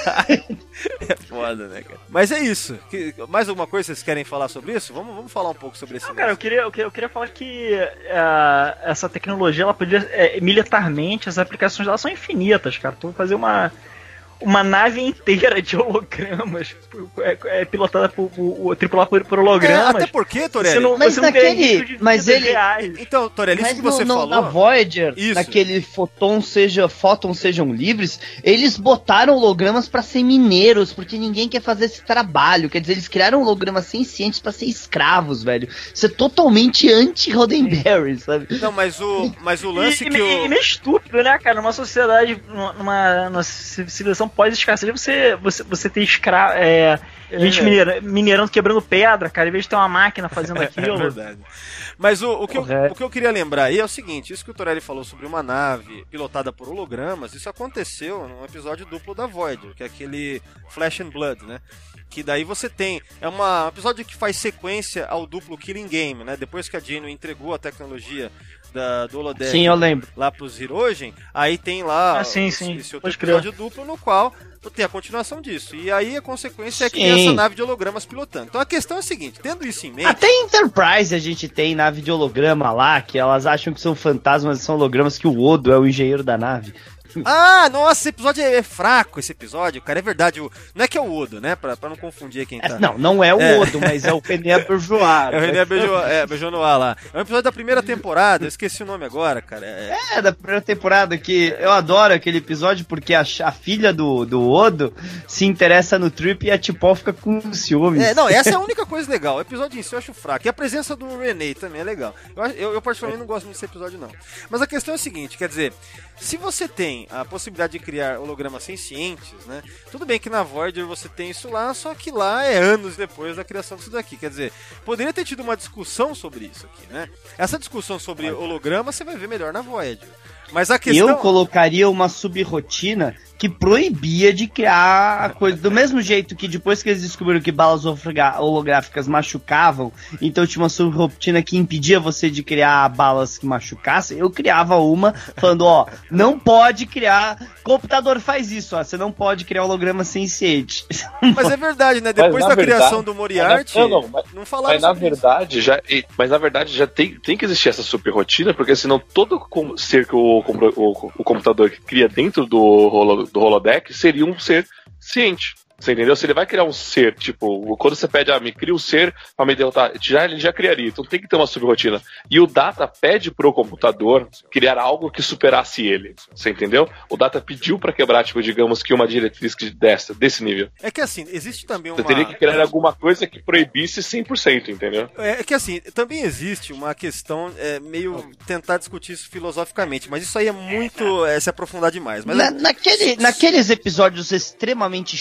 É foda, né, cara? Mas é isso. Que- mais alguma coisa que vocês querem falar sobre isso? Vamos, vamos falar um pouco sobre esse Não, cara, eu lance. queria, eu queria, eu queria falar que eh, essa tecnologia, ela podia, é, militarmente, as aplicações dela são infinitas, cara. Tu vai fazer uma, uma nave inteira de hologramas, é, é pilotada por, por, tripulada por, por É, hologramas. até porque, Você Torelli... não, Mas você não vê naquele- risco de mas vidas ele- reais. Então, Torelli, isso Mas que você no, no, falou... na Voyager, Isso. naquele fóton seja, fótons sejam livres, eles botaram hologramas pra ser mineiros, porque ninguém quer fazer esse trabalho. Quer dizer, eles criaram hologramas sencientes pra ser escravos, velho. Isso é totalmente anti-Roddenberry, sabe? Não, mas o, mas o lance e, que e, o... e meio estúpido, né, cara? Numa sociedade, numa, numa civilização pós-escassez, você, você, você ter escra é, gente mineira, minerando, quebrando pedra, cara, em vez de ter uma máquina fazendo É aquilo. verdade. Mas o, o, que eu, Correto. o que eu queria lembrar aí é o seguinte, isso que o Torelli falou sobre uma nave pilotada por hologramas, isso aconteceu num episódio duplo da Voyager, que é aquele Flesh and Blood, né? Que daí você tem, é uma, um episódio que faz sequência ao duplo Killing Game, né? Depois que a Janeway entregou a tecnologia da, do holodeck Sim, eu lembro. lá pros Hirogen, aí tem lá Ah, sim, esse, sim, esse outro pode crer. episódio duplo no qual tem a continuação disso. E aí a consequência é que Sim. tem essa nave de hologramas pilotando. Então a questão é a seguinte, tendo isso em mente... Até em Enterprise a gente tem nave de holograma lá, que elas acham que são fantasmas, são hologramas, que o Odo é o engenheiro da nave. Ah, nossa, esse episódio é fraco, esse episódio, cara, é verdade. O, não é que é o Odo, né? Pra, pra não confundir quem É, tá. não, não é o É. Odo, mas é o Penéa Bourgeois. É o René Beijo, é, Beijonoá lá. É um episódio da primeira temporada, eu esqueci o nome agora, cara. É, É, da primeira temporada, que eu adoro aquele episódio porque a, a filha do, do Odo se interessa no Trip e a T'Pol fica com ciúmes. é, não, essa é a única coisa legal. O episódio em si eu acho fraco. E a presença do René também é legal. Eu, acho- eu, eu particularmente não gosto muito desse episódio, não. Mas a questão é a seguinte, quer dizer, se você tem a possibilidade de criar hologramas sencientes, né? Tudo bem que na Voyager você tem isso lá, só que lá é anos depois da criação disso daqui. Quer dizer, poderia ter tido uma discussão sobre isso aqui, né? Essa discussão sobre holograma você vai ver melhor na Voyager. Mas a questão... Eu colocaria uma subrotina que proibia de criar a coisa. Do mesmo jeito que depois que eles descobriram que balas hologra- holográficas machucavam, então tinha uma subrotina que impedia você de criar balas que machucassem, eu criava uma falando, ó, não pode criar, computador faz isso, ó, você não pode criar holograma senciente. Mas é verdade, né? Mas, Depois na da verdade- criação do Moriarty, Não, não, mas- não falaram Mas na sobre isso. verdade, já, e- mas na verdade já tem, tem que existir essa super rotina, porque senão todo com- ser que o, compro- o, o computador que cria dentro do, holo, do holodeck seria um ser ciente. Você entendeu? Se ele vai criar um ser, tipo, quando você pede, ah, me cria um ser pra me derrotar, já, ele já criaria. Então tem que ter uma subrotina. E o Data pede pro computador criar algo que superasse ele. Você entendeu? O Data pediu pra quebrar, tipo, digamos que uma diretriz que dessa, desse nível. É que assim, existe também uma... Você teria que criar alguma coisa que proibisse cem por cento, entendeu? É que assim, também existe uma questão é, meio tentar discutir isso filosoficamente, mas isso aí é muito é, se aprofundar demais. Mas Na- naquele, naqueles episódios extremamente chatos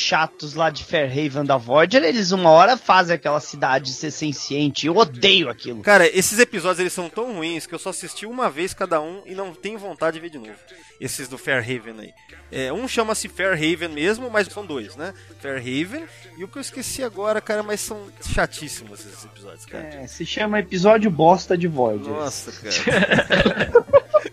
pilotos lá de Fairhaven da Voyager, eles uma hora fazem aquela cidade ser senciente. Eu odeio aquilo. Cara, esses episódios eles são tão ruins que eu só assisti uma vez cada um e não tenho vontade de ver de novo. Esses do Fairhaven aí. É, um chama-se Fairhaven mesmo, mas são dois, né? Fairhaven e o que eu esqueci agora, cara, mas são chatíssimos esses episódios, cara. É, se chama episódio bosta de Voyager. Nossa, cara.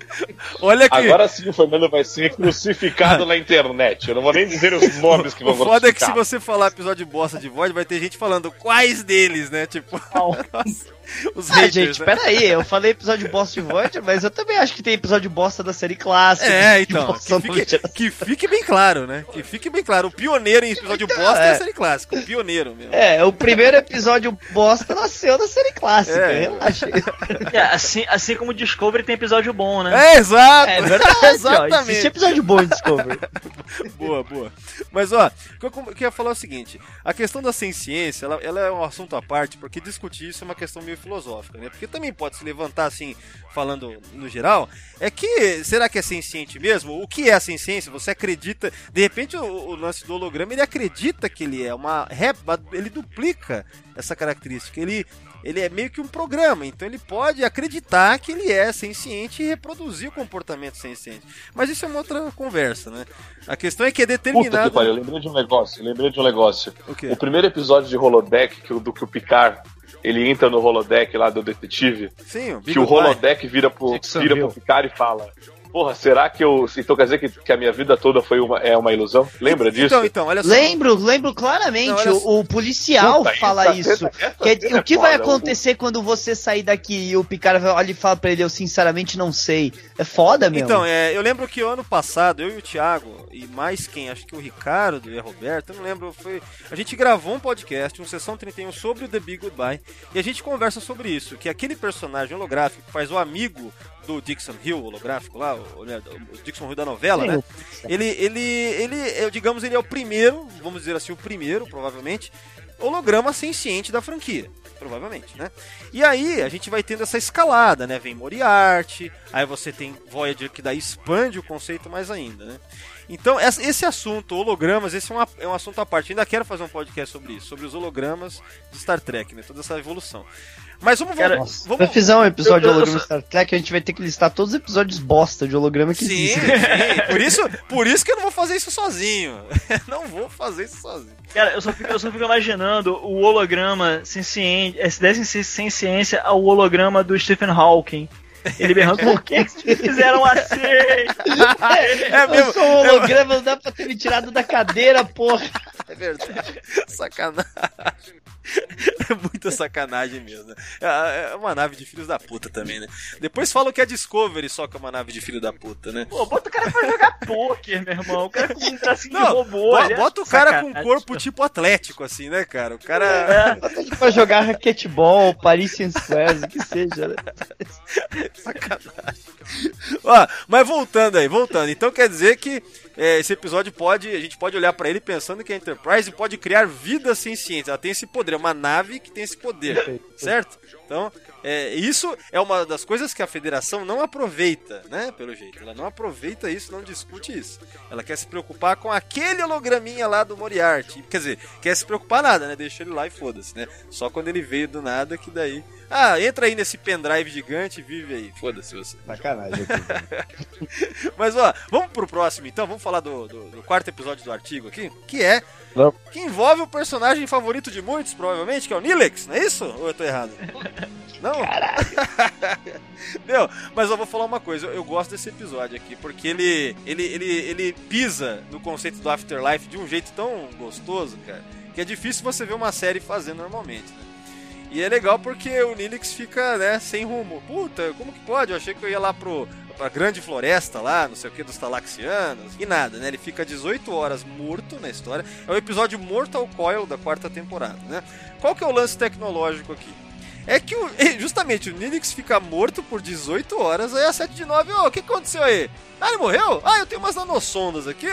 Olha aqui. Agora sim o Fernando vai ser crucificado na internet. Eu não vou nem dizer os nomes que vão O foda é que se crucificar. você falar episódio bosta de Voyager, vai ter gente falando quais deles, né? Tipo, nossa, os Ah, haters, gente, né? peraí, eu falei episódio bosta de Voyager, mas eu também acho que tem episódio bosta da série clássica. É, de então, bosta que no fique, Geração. que fique bem claro, né? Que fique bem claro. O pioneiro em episódio bosta é é. a série clássica. O pioneiro mesmo. É, o primeiro episódio bosta nasceu da série clássica, É. relaxa. É, assim, assim como o Discovery tem episódio bom, né? É, exato. É verdade, ó, Exatamente. existe episódio bom em Discovery. Boa, boa. Mas, ó, o que eu com- queria falar é o seguinte. A questão da ciência, ela, ela é um assunto à parte, porque discutir isso é uma questão meio filosófica, né? Porque também pode se levantar, assim, falando no geral, é que, será que é senciente mesmo? O que é a ciência? Você acredita... De repente, o, o lance do holograma, ele acredita que ele é uma... ré- Ele duplica essa característica. Ele... Ele é meio que um programa, então ele pode acreditar que ele é senciente e reproduzir o comportamento senciente. Mas isso é uma outra conversa, né? A questão é que é Puta determinado... que pariu, eu lembrei de um negócio, eu lembrei de um negócio. O quê? O primeiro episódio de Holodeck, que, o- do que o Picard, ele entra no Holodeck lá do detetive, Sim, o Big que o Goodbye. Holodeck vira pro, Dixon vira Hill. pro Picard e fala: porra, será que eu. Então quer dizer que, que a minha vida toda foi uma, é uma ilusão? Lembra disso? Então, então, olha só. Lembro, lembro claramente. Não, olha só. o, o policial Puta, fala essa isso. cena- essa Que é- cena o que é vai foda, acontecer quando você sair daqui e o Picard olha e fala pra ele, eu sinceramente não sei. É foda mesmo. Então, é, eu lembro que o ano passado, eu e o Thiago, e mais quem? Acho que o Ricardo e a Roberta, eu não lembro, foi... A gente gravou um podcast, um Sessão trinta e um, sobre o The Big Goodbye, e a gente conversa sobre isso, que aquele personagem holográfico que faz o amigo do Dixon Hill, holográfico lá, o, o Dixon Hill da novela, Sim, né? Ele, ele, ele, eu, digamos, ele é o primeiro, vamos dizer assim, o primeiro, provavelmente, holograma senciente da franquia. Provavelmente, né? E aí a gente vai tendo essa escalada, né? Vem Moriarty, aí você tem Voyager que daí expande o conceito mais ainda, né? Então esse assunto, hologramas, esse é um, é um assunto à parte. Eu ainda quero fazer um podcast sobre isso, sobre os hologramas de Star Trek, né? Toda essa evolução. Mas vamos... Cara, vamos, Se vamos... eu fizer um episódio eu- de eu- holograma Star Trek, a gente vai ter que listar todos os episódios bosta de holograma que Sim, existem. sim. Por isso, por isso que eu não vou fazer isso sozinho. Não vou fazer isso sozinho. Cara, eu só fico, eu só fico imaginando o holograma sem ciência, se dessem sem, sem ciência ao holograma do Stephen Hawking. Ele berrando, por que que vocês fizeram assim? É Eu mesmo. sou um holograma, não dá pra ter me tirado da cadeira, porra. É verdade. Sacanagem. É muita sacanagem mesmo, né? É é uma nave de filhos da puta também, né? Depois falam que é Discovery só que é uma nave de filho da puta, né? Pô, bota o cara pra jogar pôquer, meu irmão. O cara com um tracinho de Não, robô. bo- ele é bota o cara com um sacanagem. corpo tipo atlético, assim, né, cara? O cara... Pra jogar raquetebol, Parisian Squares, o que seja, né? Sacanagem. Ó, mas voltando aí, voltando. Então quer dizer que é, esse episódio pode... A gente pode olhar pra ele pensando que a Enterprise pode criar vida senciente. Ela tem esse poder, é uma nave que tem esse poder, certo? Então, é, isso é uma das coisas que a Federação não aproveita, né? Pelo jeito. Ela não aproveita isso, não discute isso. Ela quer se preocupar com aquele holograminha lá do Moriarty. Quer dizer, quer se preocupar nada, né? Deixa ele lá e foda-se, né? Só quando ele veio do nada que daí... Ah, entra aí nesse pendrive gigante e vive aí. Foda-se você. Sacanagem aqui. Mas, ó, vamos pro próximo então. Vamos falar do, do, do quarto episódio do artigo aqui. Que é... Vamos. Que envolve o personagem favorito de muitos, provavelmente, que é o Nilex, não é isso? Ou eu tô errado? Não? Caralho. Meu, mas eu vou falar uma coisa, eu, eu gosto desse episódio aqui, porque ele, ele, ele, ele pisa no conceito do Afterlife de um jeito tão gostoso, cara, que é difícil você ver uma série fazendo normalmente, né? E é legal porque o Nilex fica, né, sem rumo. Puta, como que pode? Eu achei que eu ia lá pro, pra grande floresta lá, não sei o que, dos Talaxianos. E nada, né? Ele fica dezoito horas morto na história. É o episódio Mortal Coil da quarta temporada, né? Qual que é o lance tecnológico aqui? É que o, justamente o Nilex fica morto por dezoito horas, aí a sete de nove, ó, o que aconteceu aí? Ah, ele morreu? Ah, eu tenho umas nanosondas aqui, ó.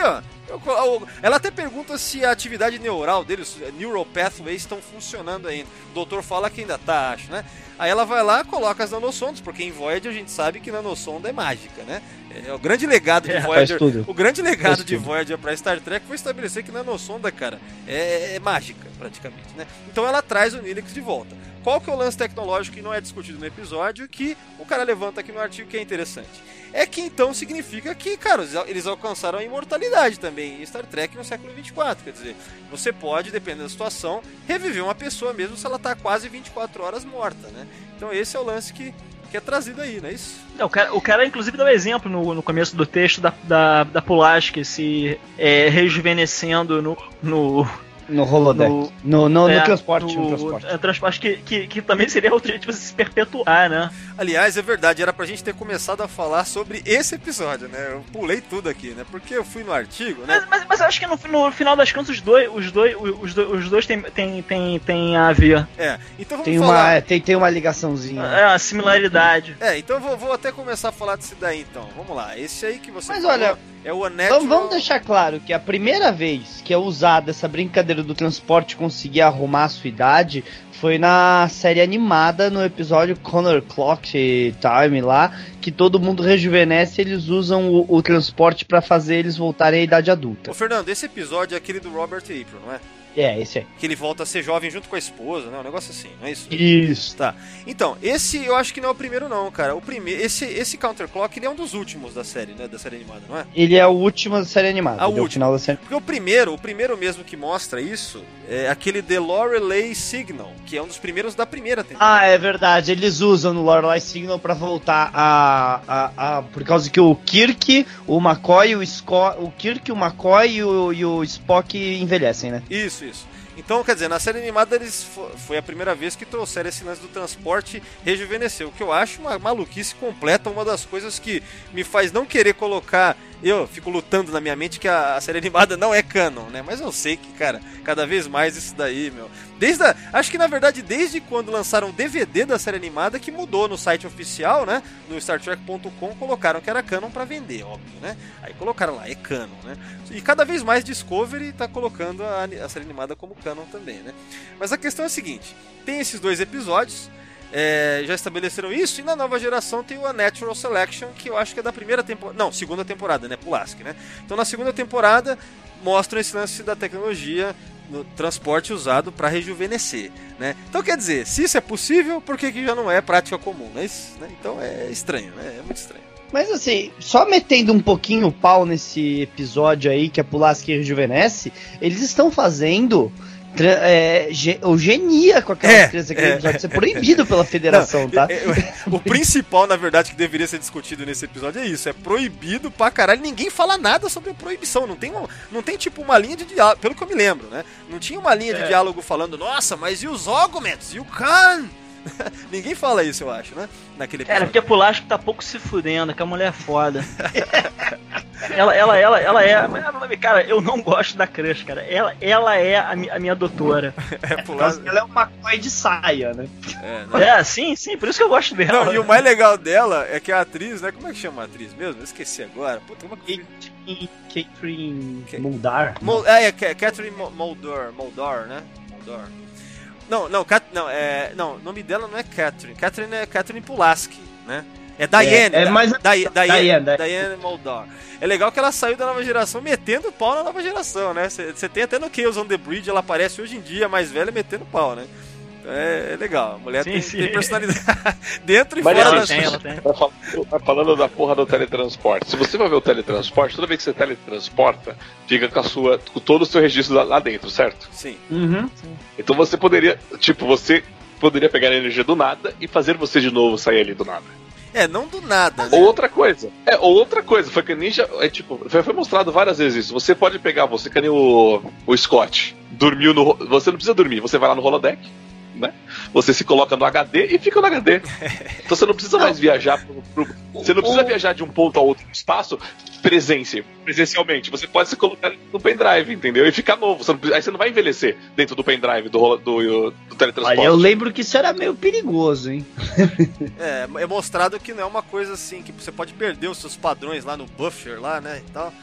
Eu, eu, ela até pergunta se a atividade neural deles, neural pathways, estão funcionando ainda. O doutor fala que ainda tá, acho, né? Aí ela vai lá, coloca as nanosondas, porque em Voyager a gente sabe que nanosonda é mágica, né? É, o grande legado de É, Voyager, faz tudo. o grande legado Faz de tudo. Voyager pra Star Trek foi estabelecer que nanosonda, cara, é, é mágica, praticamente, né? Então ela traz o Neelix de volta. Qual que é o lance tecnológico que não é discutido no episódio, que o cara levanta aqui no artigo que é interessante? É que então significa que, cara, eles alcançaram a imortalidade também em Star Trek no século vinte e quatro. Quer dizer, você pode, dependendo da situação, reviver uma pessoa mesmo se ela tá quase vinte e quatro horas morta, né? Então esse é o lance que, que é trazido aí, não é isso? É, o, cara, o cara, inclusive, dá um exemplo no, no começo do texto da, da, da Pulaski se é, rejuvenescendo no... no... No holodeck. No- No, no, no é, transporte. No, no- transporte. é, transporte que, que, que também seria outro jeito de você se perpetuar, né? Aliás, é verdade, era pra gente ter começado a falar sobre esse episódio, né? Eu pulei tudo aqui, né? Porque eu fui no artigo, né? Mas, mas, mas eu acho que no, no final das contas os dois, os dois, os dois, os dois tem, tem, tem, tem a ver. É, então vamos Tem falar... uma, tem, tem uma ligaçãozinha. É a similaridade. É, então eu vou, vou até começar a falar desse daí, então. Vamos lá, esse aí que você Mas falou olha, é o Unnatural... Vamos, vamos deixar claro que a primeira vez que é usada essa brincadeira do transporte conseguir arrumar a sua idade foi na série animada, no episódio Connor Clock Time lá, que todo mundo rejuvenesce e eles usam o, o transporte pra fazer eles voltarem à idade adulta. Ô, Fernando, esse episódio é aquele do Robert April, não é? É, esse aí. Que ele volta a ser jovem junto com a esposa, né? Um negócio assim, não é isso? Isso. Tá. Então, esse eu acho que não é o primeiro não, cara. O primeiro, esse esse Counterclock, ele é um dos últimos da série, né, da série animada, não é? Ele é o último da série animada. Ah, o ele é o último. final da série. Porque o primeiro, o primeiro mesmo que mostra isso é aquele The Lorelei Signal, que é um dos primeiros da primeira temporada. Ah, é verdade. Eles usam no Lorelai Signal pra voltar a, a, a... Por causa que o Kirk, o McCoy, o Scott... O Kirk, o McCoy e o, e o Spock envelhecem, né? Isso, isso. Então, quer dizer, na série animada eles fo- foi a primeira vez que trouxeram esse lance do transporte rejuvenescer, o que eu acho uma maluquice completa, uma das coisas que me faz não querer colocar, eu fico lutando na minha mente que a, a série animada não é canon, né? Mas eu sei que, cara, cada vez mais isso daí, meu. Desde a, acho que na verdade desde quando lançaram o D V D da série animada que mudou no site oficial, né? No Star Trek ponto com colocaram que era canon pra vender, óbvio, né? Aí colocaram lá, é canon, né? E cada vez mais Discovery tá colocando a, a série animada como canon também, né? Mas a questão é a seguinte, tem esses dois episódios, é, já estabeleceram isso, e na nova geração tem o Unnatural Selection, que eu acho que é da primeira temporada, não, segunda temporada, né? Pulaski, né? Então na segunda temporada mostram esse lance da tecnologia no transporte usado para rejuvenescer, né? Então quer dizer, se isso é possível, por que, que já não é prática comum, né? Isso, né? Então é estranho, né? É muito estranho. Mas assim, só metendo um pouquinho o pau nesse episódio aí que a Pulaski rejuvenesce, eles estão fazendo tra- é, ge- eugenia com aquelas É, crianças é. que episódio. Isso é proibido pela federação, Não, tá? é- é- o principal, na verdade, que deveria ser discutido nesse episódio é isso. É proibido pra caralho. Ninguém fala nada sobre a proibição. Não tem, um, não tem tipo uma linha de diálogo, pelo que eu me lembro, né? Não tinha uma linha de É. diálogo falando, nossa, mas e os arguments? E o can? Ninguém fala isso, eu acho, né? Naquele Cara, episódio. porque a Pulaski tá pouco se fudendo, que a mulher é foda. ela, ela, ela, ela é. Cara, eu não gosto da crush, cara. Ela, ela é a, mi- a minha doutora. É, Por pular... causa que ela é uma McCoy de saia, né? é, né? É, sim, sim, por isso que eu gosto dela. Não, e o mais legal dela é que a atriz, né? Como é que chama a atriz mesmo? Eu esqueci agora. Puta, como é que... Catherine Que- Muldar. Mol- é, é Ca- Catherine Mo- Moldor, Moldor, né? Moldor. Não, não, Cat, não, é, não, o nome dela não é Catherine. Catherine é Catherine Pulaski, né? É Diane, É, é Da- mais- Da- Diane, Diane, Diane, Diane. Moldor. É legal que ela saiu da nova geração metendo pau na nova geração, né? Você tem até no Chaos on the Bridge, ela aparece hoje em dia, mais velha, metendo pau, né? É, é legal, a mulher Sim, tem, sim. tem personalidade dentro e Mas fora ela das tem, ela tem. Tá fal- tá falando da porra do teletransporte. Se você vai ver o teletransporte, toda vez que você teletransporta, fica com a sua, com todo o seu registro lá, lá dentro, certo? Sim. Uhum. Então você poderia, tipo, você poderia pegar a energia do nada e fazer você de novo sair ali do nada. É, não do nada, né? Ou outra coisa. É, ou outra coisa. Foi que a Ninja. É, tipo, foi, foi mostrado várias vezes isso. Você pode pegar, você que nem o, o Scott. Dormiu no. Você não precisa dormir, você vai lá no holodeck, né? Você se coloca no H D e fica no H D. Então você não precisa mais viajar pro, pro- Você não precisa viajar de um ponto a outro no espaço presença, presencialmente. Você pode se colocar no pendrive, entendeu? E ficar novo. Você não precisa- aí você não vai envelhecer dentro do pendrive do, rolo- do, do teletransporte. Olha, eu lembro que isso era meio perigoso, hein? É, é mostrado que não é uma coisa assim, que você pode perder os seus padrões lá no buffer lá, né, e tal.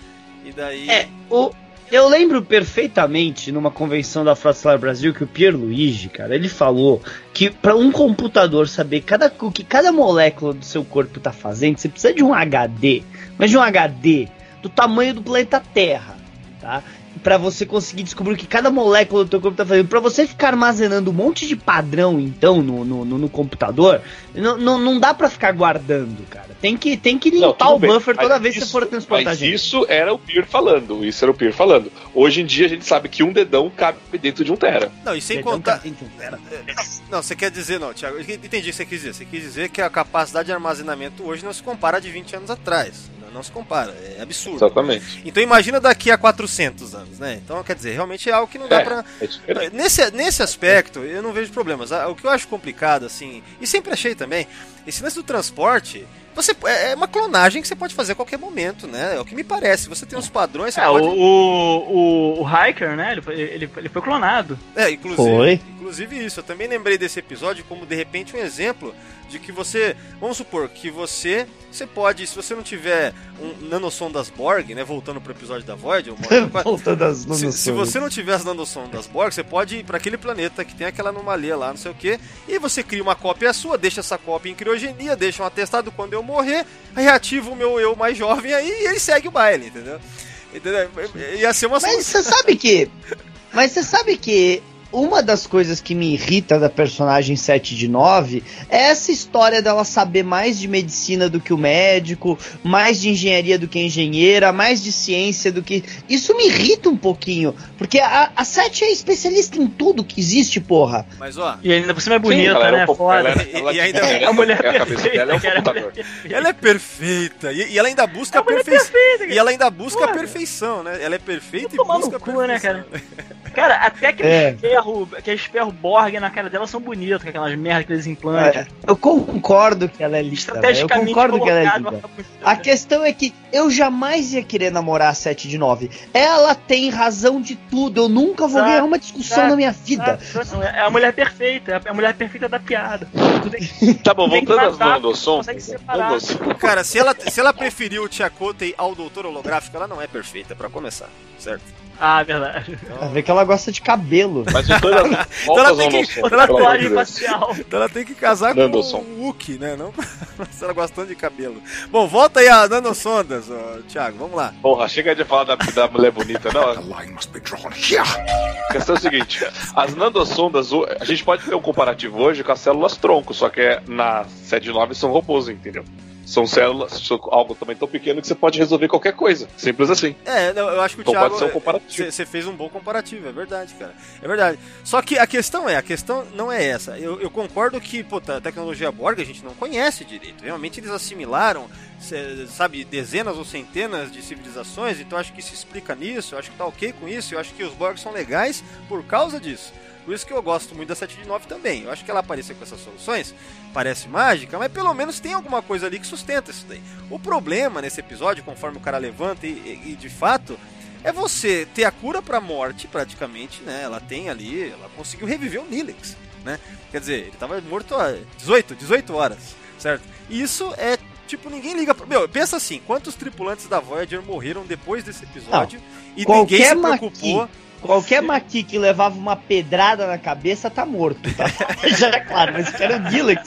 E daí... É, o... Eu lembro perfeitamente numa convenção da Frota Estelar Brasil que o Pierluigi, cara, ele falou que para um computador saber cada, o que cada molécula do seu corpo tá fazendo, você precisa de um H D, mas de um H D do tamanho do planeta Terra, tá? Pra você conseguir descobrir o que cada molécula do teu corpo tá fazendo. Pra você ficar armazenando um monte de padrão, então, no, no, no, no computador, não, não, não dá pra ficar guardando, cara. Tem que, tem que limpar não, o bem, buffer toda vez isso, que você for transportar mas gente. isso era o Pier falando, isso era o Pier falando. Hoje em dia a gente sabe que um dedão cabe dentro de um tera. Não, e sem Dedão contar... cabe dentro de um tera. Não, você quer dizer, não, Thiago, eu entendi o que você quis dizer. Você quis dizer que a capacidade de armazenamento hoje não se compara a de vinte anos atrás. Não, não se compara, é absurdo. Exatamente. Então imagina daqui a quatrocentos anos, né? Então, quer dizer, realmente é algo que não dá É, pra... é diferente. Nesse, nesse aspecto, eu não vejo problemas. O que eu acho complicado, assim, e sempre achei também, esse lance do transporte... Você, é uma clonagem que você pode fazer a qualquer momento, né? É o que me parece. Você tem uns padrões... Você É, pode... o, o, o Hiker, né? Ele foi, ele, ele foi clonado. É, inclusive, Foi. inclusive isso. Eu também lembrei desse episódio como, de repente, um exemplo de que você... Vamos supor que você... Você pode, se você não tiver um nanosondas Borg, né? Voltando pro episódio da Void... Voltando às se, noções. se você não tiver as nanosondas Borg, você pode ir para aquele planeta que tem aquela anomalia lá, não sei o que, e você cria uma cópia sua, deixa essa cópia em criogenia, deixa um atestado quando eu morrer, reativa o meu eu mais jovem aí e ele segue o baile, entendeu? Entendeu? Ia ser uma Mas você sabe que... Mas você sabe que... Uma das coisas que me irrita da personagem sete de nove é essa história dela saber mais de medicina do que o médico, mais de engenharia do que a engenheira, mais de ciência do que... Isso me irrita um pouquinho, porque a, a sete é especialista em tudo que existe, porra. Mas ó... E ainda por cima é bonita, ela né? é um, Foda. ela, ela, E- ela, e ainda- ela, a mulher a cabeça dela é um perfeita, computador. Ela é perfeita, e, e ela ainda busca É a uma mulher perfeição. perfeita, cara. E ela ainda busca a Porra. perfeição, né? Ela é perfeita e Tomar busca no a cu, perfeição. né, cara? Cara, até aqueles É. ferro, aqueles ferro Borg na cara dela são bonitos, com aquelas merdas, aqueles implantes. É, eu concordo que ela é linda, velho, eu Estrategicamente concordo que ela é colocado, linda. ela tá bonita, A né? questão é que eu jamais ia querer namorar a sete de nove. Ela tem razão de tudo. Eu nunca vou Exato, ganhar uma discussão exato, na minha vida. Não, é a mulher perfeita, é a mulher perfeita da piada. Tu tem, Tá bom, tem que voltando às matar, nanosondas. consegue separar. nanosondas. Cara, se ela, se ela preferiu o Chakotay ao doutor holográfico, ela não é perfeita, pra começar, certo? Ah, verdade. Pra ver que ela gosta de cabelo. Mas voltando às ela voltas tem ao que- nanosondas, Outra pelo amor de tatuagem Deus. facial. Então ela tem que casar Nandosson. com o Wookie, né? Não se ela gostando de cabelo. Bom, volta aí a nanosondas, ó, Thiago, vamos lá. Porra, chega de falar da, da mulher bonita, não. The line must be drawn here. A questão é a seguinte: as nanosondas, o- a gente pode ter um comparativo hoje com as células tronco, só que é, na sete de nove são robôs, entendeu? São células, são algo também tão pequeno que você pode resolver qualquer coisa. Simples assim. É, não, eu acho que o Então Thiago... pode ser um comparativo. Você fez um bom comparativo, é verdade, cara. É verdade. Só que a questão é, a questão não é essa. Eu, eu concordo que, pô, a tecnologia Borg a gente não conhece direito. Realmente eles assimilaram, cê- sabe, dezenas ou centenas de civilizações, então acho que isso explica nisso, eu acho que tá ok com isso, eu acho que os Borg são legais por causa disso. Por isso que eu gosto muito da sete de nove também. Eu acho que ela aparecer com essas soluções parece mágica, mas pelo menos tem alguma coisa ali que sustenta isso daí. O problema nesse episódio, conforme o cara levanta, e, e- e de fato, é você ter a cura pra morte, praticamente, né? Ela tem ali, ela conseguiu reviver o Nilex, né? Quer dizer, ele tava morto há dezoito, dezoito horas, certo? E isso é, tipo, ninguém liga pra... Meu, pensa assim, quantos tripulantes da Voyager morreram depois desse episódio e ninguém se preocupou... maqui, qualquer maqui que levava uma pedrada na cabeça tá morto, tá? Já é claro, mas que era o Gillix.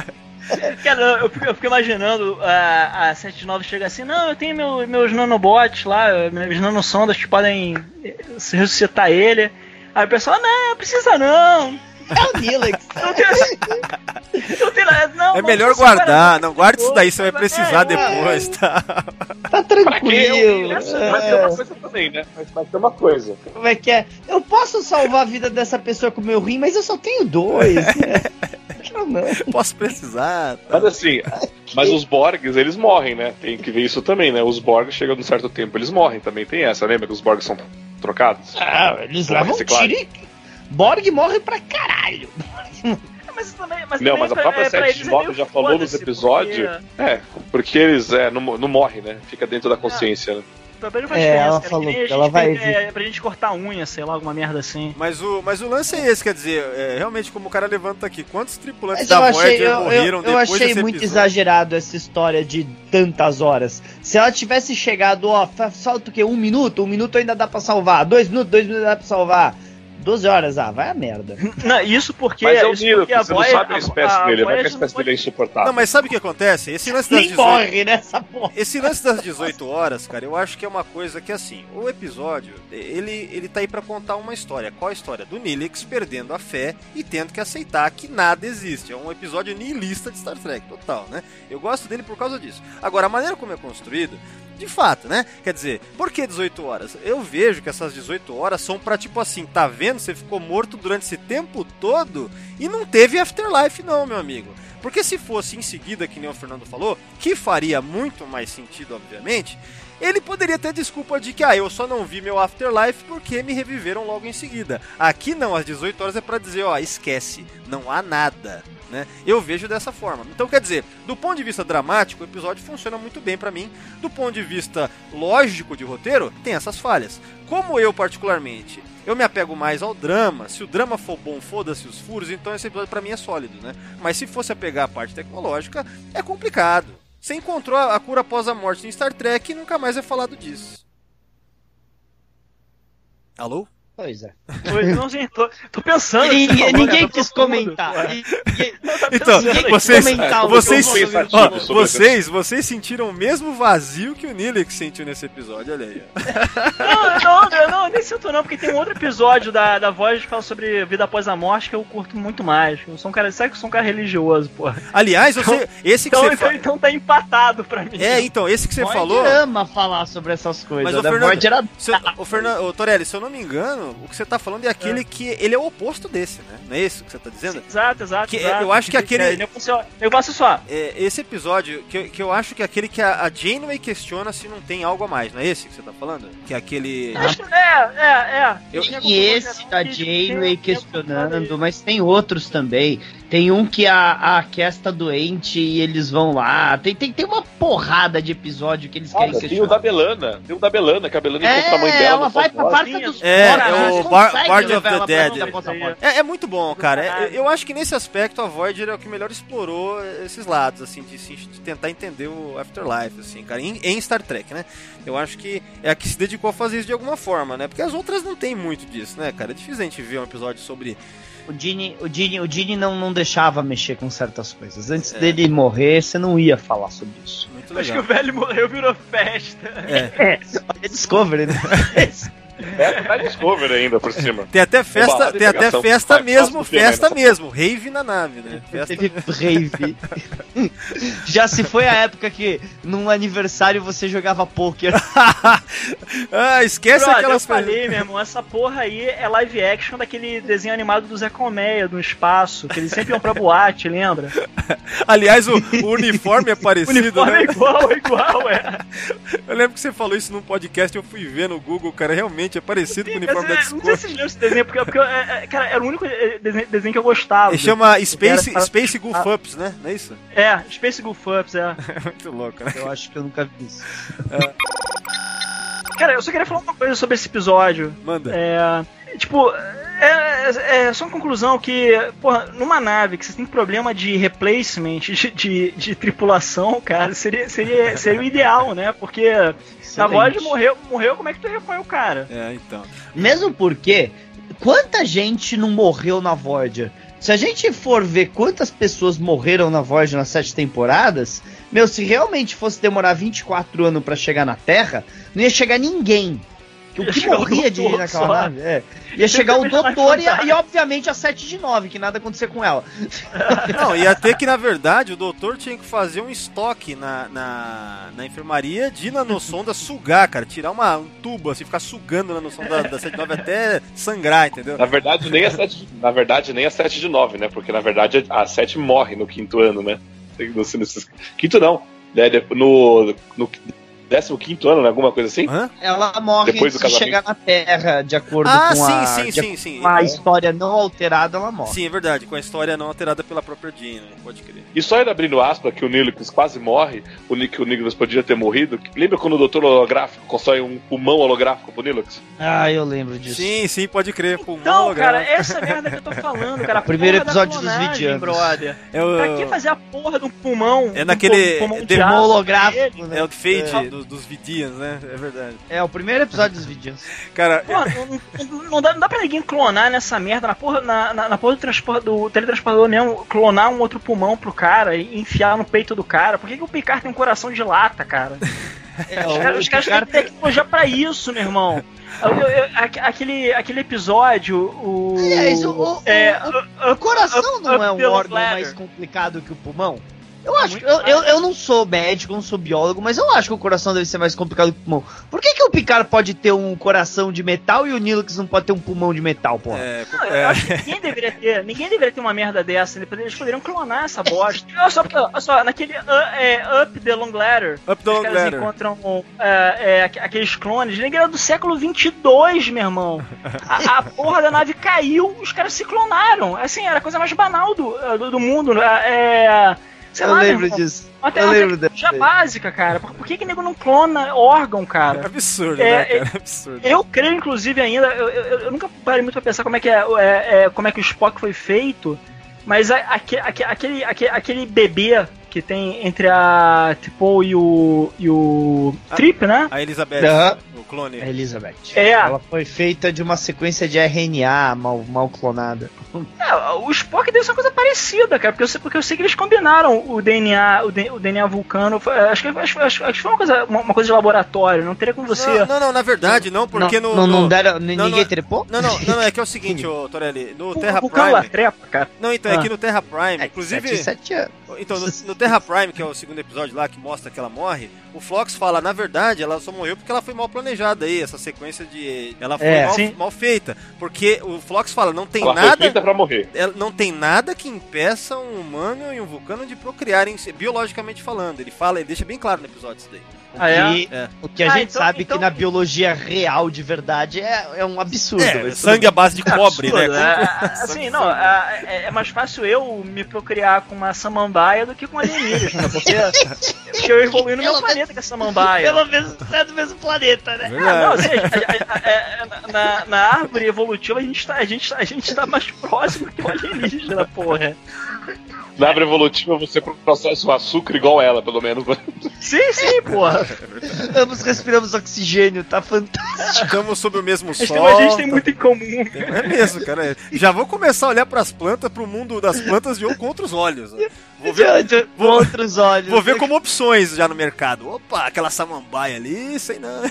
Cara, eu fico, eu fico imaginando a, a sete de nove chega assim, não, eu tenho meu, meus nanobots lá, meus nanosondas que podem eh, ressuscitar ele. Aí o pessoal, não, precisa não. É o Gillix. Não tem, não tem nada, não. É não melhor precisa guardar, agora, não guarde isso daí, você vai É, precisar é, depois, tá? Tá tranquilo. Mas tem É. uma coisa também, né? Mas, mas tem uma coisa. Como é que é? Eu posso salvar a vida dessa pessoa com o meu rim, mas eu só tenho dois. Né? Eu não. Posso precisar, tá? Mas assim, mas os Borgs, eles morrem, né? Tem que ver isso também, né? Os Borgs chegam num certo tempo, eles morrem, também tem essa, lembra que os Borgs são trocados? Ah, eles Pô, levam um reciclagem. tiro e... Borg morre pra caralho. Mas também, mas Não, também mas a pra- própria é, pra sete eles de é nove meio já falou nos foda-se, episódios. porque- É, porque eles é, não, não morrem, né? Fica dentro da consciência, né? pra gente É, ela cara, falou que nem a que ela gente vai fez, é, pra gente cortar a unha, sei lá, alguma merda assim. Mas o, mas o lance é esse, quer dizer, é, realmente como o cara levanta aqui, quantos tripulantes Mas da eu achei, Voyager eu, morreram eu, eu depois achei desse muito episódio? exagerado essa história de tantas horas. Se ela tivesse chegado, ó, falta o quê? Um minuto? Um minuto ainda dá pra salvar. Dois minutos? Dois minutos dá pra salvar. doze horas, ah, vai a merda. Não, isso porque, Mas é o isso Nilo, porque a você não Voyager- sabe a espécie a- a dele, vai que a Voyager espécie não pode- dele é insuportável. Não, mas sabe o que acontece? Esse lance das Nem dezoito... morre nessa porra. Esse lance das dezoito horas, cara, eu acho que é uma coisa que, assim, o episódio, ele, ele tá aí pra contar uma história. Qual a história? Do Neelix perdendo a fé e tendo que aceitar que nada existe. É um episódio nihilista de Star Trek, total, né? Eu gosto dele por causa disso. Agora, a maneira como é construído, de fato, né? Quer dizer, por que dezoito horas? Eu vejo que essas dezoito horas são pra, tipo assim, tá vendo? Você ficou morto durante esse tempo todo e não teve afterlife não, meu amigo. Porque se fosse em seguida, que nem o Fernando falou, que faria muito mais sentido, obviamente, ele poderia ter desculpa de que, ah, eu só não vi meu afterlife porque me reviveram logo em seguida. Aqui não, às dezoito horas é pra dizer, ó, esquece, não há nada, né? Eu vejo dessa forma. Então, quer dizer, do ponto de vista dramático, o episódio funciona muito bem pra mim. Do ponto de vista lógico de roteiro, tem essas falhas. Como eu, particularmente, eu me apego mais ao drama. Se o drama for bom, foda-se os furos, então esse episódio pra mim é sólido, né? Mas se fosse apegar a parte tecnológica, é complicado. Você encontrou a cura após a morte em Star Trek e nunca mais é falado disso. Alô? Pois é. Pois não, gente, tô, tô pensando. Ninguém, tá bom, ninguém cara, quis tô profundo, comentar. porra. Ninguém- Então, ninguém quis vocês, comentar o vocês, que eu vou- pensativo ó, sobre vocês, vocês sentiram o mesmo vazio que o Neelix sentiu nesse episódio, olha aí. Não, não, não, nem sinto não, porque tem um outro episódio da, da Voyager que fala sobre vida após a morte que eu curto muito mais. Eu sou um cara, sabe que eu sou um cara religioso, porra. Aliás, você, esse que Então, você então, fa... então tá empatado pra mim. É, então, esse que você Voyager falou... ama falar sobre essas coisas. Mas o da Fernando, Voyager era- se eu- o Fernando, o Torelli, se eu não me engano, o que você tá falando é aquele que ele é o oposto desse, né? Não é isso que você tá dizendo? Exato, exato. Que- exato. eu acho que aquele- É, negócio, negócio só. É, esse episódio, que, eu- que eu acho que é aquele que a, a Janeway questiona se não tem algo a mais, não é esse que você tá falando? Que é aquele... Acho que- É, é, é. Eu- Tinha E esse da Janeway questionando, mas tem outros também. Tem um que a, a Cass tá doente e eles vão lá. Tem, tem, tem uma porrada de episódio que eles querem Olha, tem o questionar. da Belana. Tem o da Belana, que a Belana encontra a mãe É, dela. ela no vai pra pós-morte. barca dos É, fora, é eles o Bar- conseguem Bard of levar the ela pra Dead. vida após a morte. É, é muito bom, cara. caralho. Eu, eu acho que nesse aspecto a Voyager é o que melhor explorou esses lados, assim, de, se- de tentar entender o Afterlife, assim, cara, em, em Star Trek, né? Eu acho que é a que se dedicou a fazer isso de alguma forma, né? Porque as outras não tem muito disso, né, cara? É difícil a gente ver um episódio sobre... O Gene, o Gene, o Gene não, não deixava mexer com certas coisas. Antes É. dele morrer, você não ia falar sobre isso. Muito Acho que legal. o velho morreu, virou festa. É. É, é Discovery, né? É, tá Discovery ainda por cima. Tem até festa, Balada e tem até pegação. festa Faz mesmo, parte do tema, festa né? mesmo, rave na nave, né? Festa... Teve rave. Já se foi a época que num aniversário você jogava pôquer. ah, esquece Brother, aquelas eu falei, meu irmão, essa porra aí é live action daquele desenho animado do Zé Colmeia, do espaço, que eles sempre iam pra boate, lembra? Aliás, o, o uniforme é O parecido, uniforme né? é igual, é igual, é. Eu lembro que você falou isso num podcast, eu fui ver no Google, cara, realmente é parecido com o uniforme da Mas, é, não sei Discovery. se vocês lembram esse desenho, porque, porque é, é, cara, era o único é, desenho, desenho que eu gostava. Ele chama Space, Era- Space Goof Ups, né? Não é isso? É, Space Goof Ups, é. É muito louco, né? Eu acho que eu nunca vi isso. Cara, eu só queria falar uma coisa sobre esse episódio. Manda. É. Tipo, é, é, é só uma conclusão que, porra, numa nave que você tem problema de replacement, de, de, de tripulação, cara, seria, seria, seria o ideal, né? Porque a Excelente. Voyager morreu, morreu, como é que tu repõe o cara? É, então. Mesmo porque, quanta gente não morreu na Voyager? Se a gente for ver quantas pessoas morreram na Voyager nas sete temporadas, meu, se realmente fosse demorar vinte e quatro anos pra chegar na Terra, não ia chegar ninguém. Que o Ia que chegar o morria de ir doutor naquela só. nave? É. Ia chegar o Sempre mais doutor e, fantástico. e, obviamente, a sete de nove, que nada ia acontecer com ela. Não, ia ter que, na verdade, o doutor tinha que fazer um estoque na, na, na enfermaria de nanossonda sugar, cara. Tirar uma, um tubo, assim, ficar sugando a nanossonda da, da sete nove até sangrar, entendeu? Na verdade, nem a sete, na verdade, nem a sete de nove, né? Porque, na verdade, a sete morre no quinto ano, né? No, no, no, quinto não. Né? No, no, décimo quinto ano, né? Alguma coisa assim? Hã? Ela morre Depois do antes de casamento. chegar na Terra, de acordo Ah, com sim, a, sim, de sim, acordo sim. com a É. história não alterada, ela morre. Sim, é verdade, com a história não alterada pela própria Jean, né? Pode crer. E só ainda abrindo aspas, que o Nicholas quase morre, o Nick, o Nicholas podia ter morrido. Lembra quando o doutor holográfico constrói um pulmão holográfico pro Nicholas? Ah, eu lembro disso. Sim, sim, pode crer. Pulmão Então, cara, holográfico. essa merda que eu tô falando, cara. a Primeiro porra da episódio dos clonagem, Vidianos. brother. É o- Pra que fazer a porra de um pulmão? É naquele- Um pulmão é de demo- aço pra holográfico, ele? né? É o Fade do- dos Vidians, né? É verdade. É, o primeiro episódio dos vídeos. Cara, Porra, não, não- não dá, não dá pra ninguém clonar nessa merda, na porra, na, na, na porra do, transpor, do teletransportador mesmo, clonar um outro pulmão pro cara e enfiar no peito do cara. Por que, que o Picard tem um coração de lata, cara? É, Os caras, os caras têm tecnologia pra isso, meu irmão. Eu- eu- eu- aque- aquele, aquele episódio, o. Aliás, o- o- é, O coração up- não up é um pelo órgão bladder. mais complicado que o pulmão? Eu acho, muito eu, mais. eu, eu não sou médico, não sou biólogo, mas eu acho que o coração deve ser mais complicado que o pulmão. Por que, que o Picard pode ter um coração de metal e o Nilix não pode ter um pulmão de metal, porra? é, Não, é, eu acho que ninguém deveria ter, ninguém deveria ter uma merda dessa, eles poderiam clonar essa bosta. Olha só, olha só naquele uh, é, Up the Long Ladder, Up the os Long caras Ladder. encontram é, é, aqu- aqueles clones, ele era do século vinte e dois, meu irmão. A, a porra da nave caiu, os caras se clonaram. Assim, era a coisa mais banal do, do, do mundo. É, sei eu lá, lembro meu irmão. disso. Uma te- Eu uma lembro tecnologia dessa. básica, cara. Por, por que que nego não clona órgão, cara? Absurdo, É, né, é- cara? Absurdo. Eu creio, inclusive, ainda. Eu, eu, eu nunca parei muito pra pensar como é que é, é, é, como é que o Spock foi feito, mas a, aque- aque- aquele, aque- aquele bebê que tem entre a Tipo e o. e o. Trip, né? A Elizabeth, Aham. o clone. É Elizabeth. É. Ela foi feita de uma sequência de R N A mal, mal clonada. É, o Spock deve ser uma coisa parecida, cara, porque eu sei, porque eu sei que eles combinaram o D N A, o, D- o D N A vulcano. Foi- Acho que, acho, acho, acho que foi uma coisa, uma, uma coisa de laboratório, não teria como você. Não, não, não, na verdade não, porque não, no, não, não no- deram, não, ninguém não- trepou? Não, não, não, é que é o seguinte, ô Torelli, no o Terra vulcano lá Prime. trepa, cara. Não, então, é Ah. que no Terra Prime, É, inclusive. sete, sete anos. Então, no, no Terra Prime, que é o segundo episódio lá que mostra que ela morre, o Phlox fala, na verdade, ela só morreu porque ela foi mal planejada aí, essa sequência de. Ela foi É, mal, sim. mal feita. Porque o Phlox fala, não tem Ela foi nada. feita pra morrer. ela- Não tem nada que impeça um humano e um vulcano de procriarem biologicamente falando. Ele fala, ele deixa bem claro no episódio isso daí. O Ah, é? que, É. o que a Ah, gente então- sabe então- que na biologia real de verdade é, é um absurdo. É, mas sangue à base de cobre, Absurdo, né? é, Como- assim, não, é, é- é mais fácil eu me procriar com uma samambaia do que com alienígena, porque, porque eu evolui no meu Pelo planeta com a samambaia. Pelo menos é do mesmo planeta, né? Verdade. Ah, não, assim, a- a- a- a- na, na árvore evolutiva a gente, tá, a, gente, a gente tá mais próximo que o alienígena, porra. Na árvore evolutiva você processa o açúcar igual ela, pelo menos. Sim, sim, porra. Ambos respiramos oxigênio, tá fantástico. Estamos sob o mesmo A gente, sol. tem, a gente tem muito em comum. É mesmo, cara. Já vou começar a olhar pras plantas, pro mundo das plantas de com outros olhos. ó. Vou ver, Com vou- outros olhos. vou ver como opções já no mercado. Opa, aquela samambaia ali, sei não.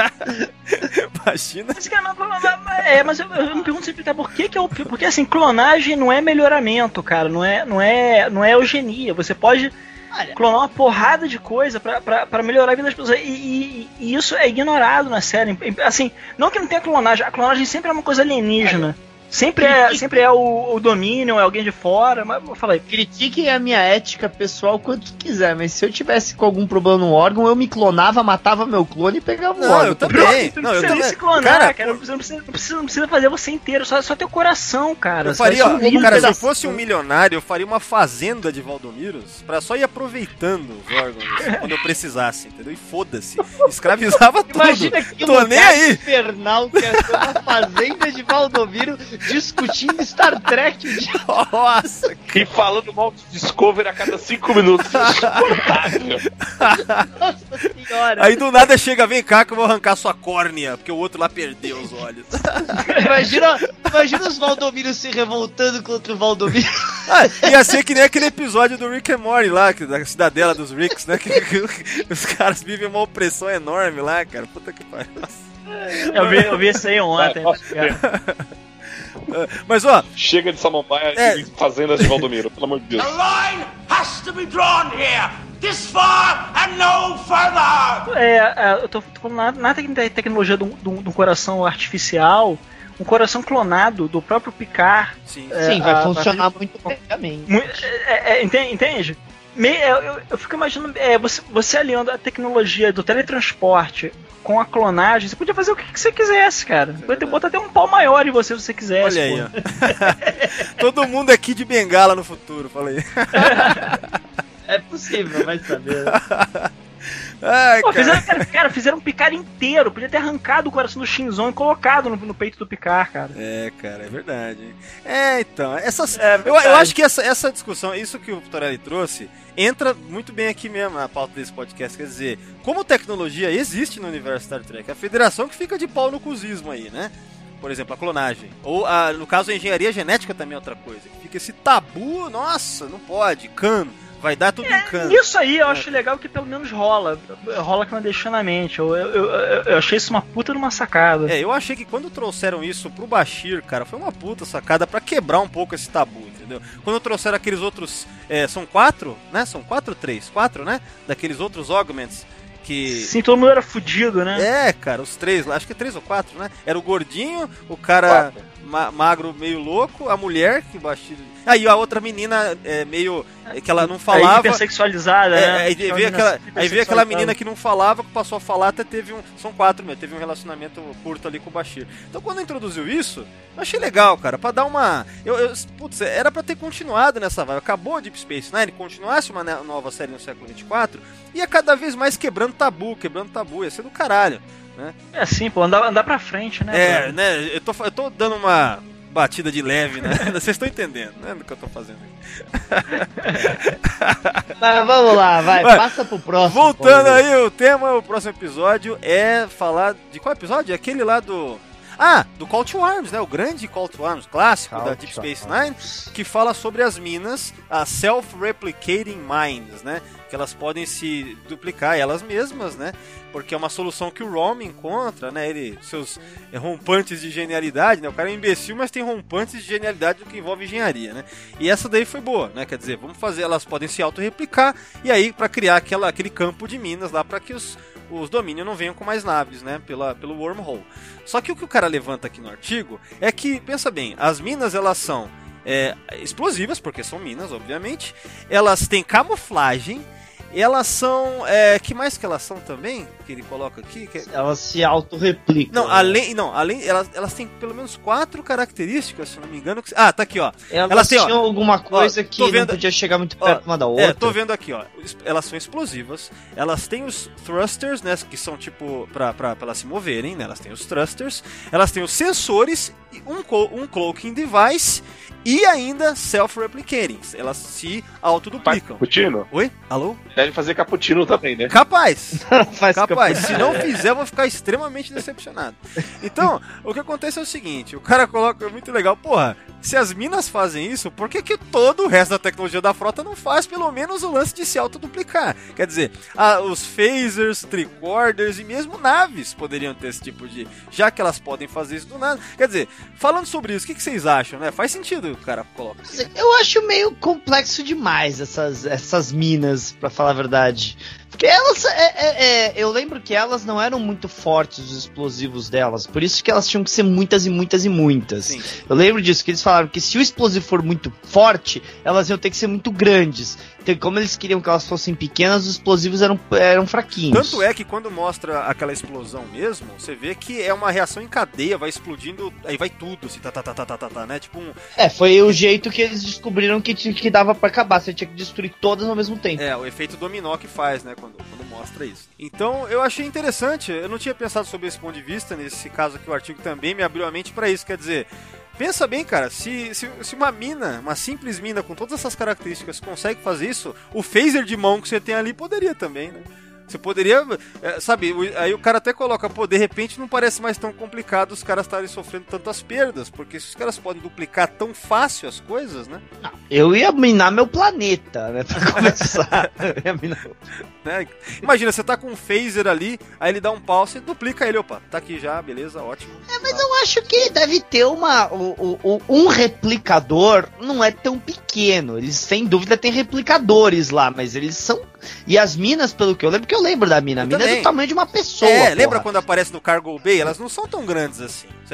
Imagina. Mas, cara, mas- mas- mas- é, mas eu, eu me pergunto sempre, tá, por que que eu... Porque, assim, clonagem não é melhoramento, cara. Não é, não é, não é eugenia. Você pode Olha, clonar uma porrada de coisa pra, pra, pra melhorar a vida das pessoas. E, e- e isso é ignorado na série. Assim, não que não tenha clonagem. A clonagem sempre é uma coisa alienígena. Sempre é, sempre é o, o domínio, é alguém de fora. Mas eu falei, critiquem a minha ética pessoal quanto quiser, mas se eu tivesse com algum problema no órgão, eu me clonava, matava meu clone e pegava o Não, órgão. eu também. tu Não, não eu precisa nem também. se clonar, Cara, cara. Não, precisa, não, precisa, não, precisa, não precisa fazer você inteiro, só, só ter o coração, cara. Eu Só- faria, só ó, um mínimo cara, se eu pedaço. fosse um milionário, eu faria uma fazenda de Valdomiros pra só ir aproveitando os órgãos quando eu precisasse, entendeu? E foda-se. Escravizava tudo. Imagina que Tô nem lugar aí. infernal que é ser uma fazenda de Valdomiro discutindo Star Trek. Nossa, E falando mal de Discovery a cada cinco minutos. Insuportável. Nossa senhora. aí do nada chega, vem cá que eu vou arrancar sua córnea, porque o outro lá perdeu os olhos. Imagina, imagina os Valdomiros se revoltando contra o Valdomiro. Ah, ia ser que nem aquele episódio do Rick and Morty lá, que- da cidadela dos Ricks, né? Que, que os caras vivem uma opressão enorme lá, cara. Puta que pariu. Eu vi, eu vi isso aí ontem. Vai, tá ligado? Mas ó, Chega de samambaia É. e fazendas de Valdomiro, pelo amor de Deus. The line has to be drawn here. This far and no further. É, é, eu tô, tô falando na, na tec- tecnologia do, do, do coração artificial, um coração clonado do próprio Picard. sim. É, Sim, vai a- funcionar muito bem. Mu- é, é, entende? entende? Me, eu, eu, eu fico imaginando, é, você, você aliando a tecnologia do teletransporte com a clonagem, você podia fazer o que, que você quisesse, cara. Você podia botar até um pau maior em você se você quisesse. Olha aí, ó. Todo mundo aqui de bengala no futuro, falei. É possível, vai saber. Ai, Pô, cara. fizeram, cara, cara, fizeram um Picard inteiro. Podia ter arrancado o coração do Shinzon e colocado no, no peito do Picard, cara. É, cara, é verdade. Hein? É, então, essas, É eu, eu acho que essa, essa discussão, isso que o Torelli trouxe, entra muito bem aqui mesmo na pauta desse podcast. Quer dizer, como tecnologia existe no universo Star Trek, a federação que fica de pau no cuzismo aí, né? Por exemplo, a clonagem. Ou, a, no caso, a engenharia genética também é outra coisa. Fica esse tabu, nossa, não pode, cano. Vai dar tudo É, em cano. isso aí eu É. acho legal que pelo menos rola. Rola clandestinamente. Eu, eu, eu, eu achei isso uma puta de uma sacada. É, eu achei que quando trouxeram isso pro Bashir, cara, foi uma puta sacada pra quebrar um pouco esse tabu, entendeu? Quando trouxeram aqueles outros... É, são quatro, né? São quatro ou três? Quatro, né? Daqueles outros augments que... Sim, todo mundo era fudido, né? É, cara, os três lá, acho que é três ou quatro, né? Era o gordinho, o cara ma- magro meio louco, a mulher que o Bashir... Aí a outra menina é, meio... É, que ela não falava... É hipersexualizada, É, né? aí, veio aquela, aí veio aquela menina que não falava, que passou a falar, até teve um... São quatro mesmo, teve um relacionamento curto ali com o Bashir. Então quando introduziu isso, eu achei legal, cara, pra dar uma... Eu, eu, putz, era pra ter continuado nessa vibe. Acabou Deep Space Nine, continuasse uma nova série no século vinte e quatro, ia cada vez mais quebrando tabu, quebrando tabu, ia ser do caralho, né? É assim, pô, andar, andar pra frente, né? É, cara? né, eu tô, eu tô dando uma... batida de leve, né? Vocês estão entendendo, né? Do que eu tô fazendo aqui. Mas vamos lá, vai, Vai. passa pro próximo. Voltando Paulo. aí, o tema, o próximo episódio é falar de qual episódio? Aquele lá do... Ah, do Call to Arms, né? O grande Call to Arms clássico Call da to Deep Space Arms. Nine, que fala sobre as minas, as self-replicating mines, né? Que elas podem se duplicar elas mesmas, né? Porque é uma solução que o Rom encontra, né? Ele, seus rompantes de genialidade, né? O cara é imbecil, mas tem rompantes de genialidade do que envolve engenharia, né? E essa daí foi boa, né? Quer dizer, vamos fazer, elas podem se auto-replicar e aí para criar aquela, aquele campo de minas lá para que os, os domínios não venham com mais naves, né? Pela, pelo wormhole. Só que o que o cara levanta aqui no artigo é que, pensa bem, as minas elas são é, explosivas, porque são minas, obviamente. Elas têm camuflagem. Elas são... É, que mais que elas são também? Que ele coloca aqui? Que... Elas se autorreplicam. Não, além, não, além elas, elas têm pelo menos quatro características, se não me engano. Que... Ah, tá aqui, ó. Elas, elas têm, ó, tinham alguma coisa ó, que tô vendo- não podia chegar muito Ó, perto uma da outra. É, tô vendo aqui, ó. Elas são explosivas. Elas têm os thrusters, né? Que são tipo pra, pra, pra elas se moverem, né? Elas têm os thrusters. Elas têm os sensores, e um, co- um cloaking device e ainda self-replicating. Elas se autoduplicam. Cappuccino? Oi? Alô? Deve fazer cappuccino também, né? Capaz! Faz Capaz, capaz. se não fizer, eu vou ficar extremamente decepcionado. Então, o que acontece é o seguinte: o cara coloca, muito legal, porra, se as minas fazem isso, por que, que todo o resto da tecnologia da frota não faz pelo menos o lance de se autoduplicar? Quer dizer, a, os phasers, tricorders e mesmo naves poderiam ter esse tipo de. Já que elas podem fazer isso do nada. Quer dizer, falando sobre isso, o que, que vocês acham, né? Faz sentido o cara coloca. Eu acho meio complexo demais essas, essas minas, pra falar a verdade. Porque elas, é, é, é, eu lembro que elas não eram muito fortes, os explosivos delas. Por isso que elas tinham que ser muitas e muitas e muitas. Sim. Eu lembro disso, que eles falaram que se o explosivo for muito forte, elas iam ter que ser muito grandes. Então, como eles queriam que elas fossem pequenas, os explosivos eram, eram fraquinhos. Tanto é que quando mostra aquela explosão mesmo, você vê que é uma reação em cadeia, vai explodindo, aí vai tudo, assim, tá, tá, tá, tá, tá, tá, tá, né? Tipo um... É, foi o jeito que eles descobriram que, tinha- que dava pra acabar. Você tinha que destruir todas ao mesmo tempo. É, o efeito dominó que faz, né, quando, quando mostra isso. Então, eu achei interessante, eu não tinha pensado sobre esse ponto de vista, nesse caso aqui o artigo também me abriu a mente pra isso, quer dizer... Pensa bem, cara, se, se, se uma mina, uma simples mina com todas essas características consegue fazer isso, o phaser de mão que você tem ali poderia também, né? Você poderia, é, sabe, o- aí o cara até coloca, pô, de repente não parece mais tão complicado os caras estarem sofrendo tantas perdas, porque se os caras podem duplicar tão fácil as coisas, né? Eu ia minar meu planeta, né? Pra começar. Eu ia minar... né? Imagina, você tá com um phaser ali, aí ele dá um pau, você duplica ele, opa, tá aqui já, beleza, ótimo. É, mas eu acho que deve ter uma. O, o- o- um replicador não é tão pequeno. Eles, sem dúvida, tem replicadores lá, mas eles são. E as minas, pelo que eu lembro, que eu lembro da mina. A Eu mina é também. do tamanho de uma pessoa. É, porra. lembra quando aparece no Cargo Bay? Elas não são tão grandes assim, certo?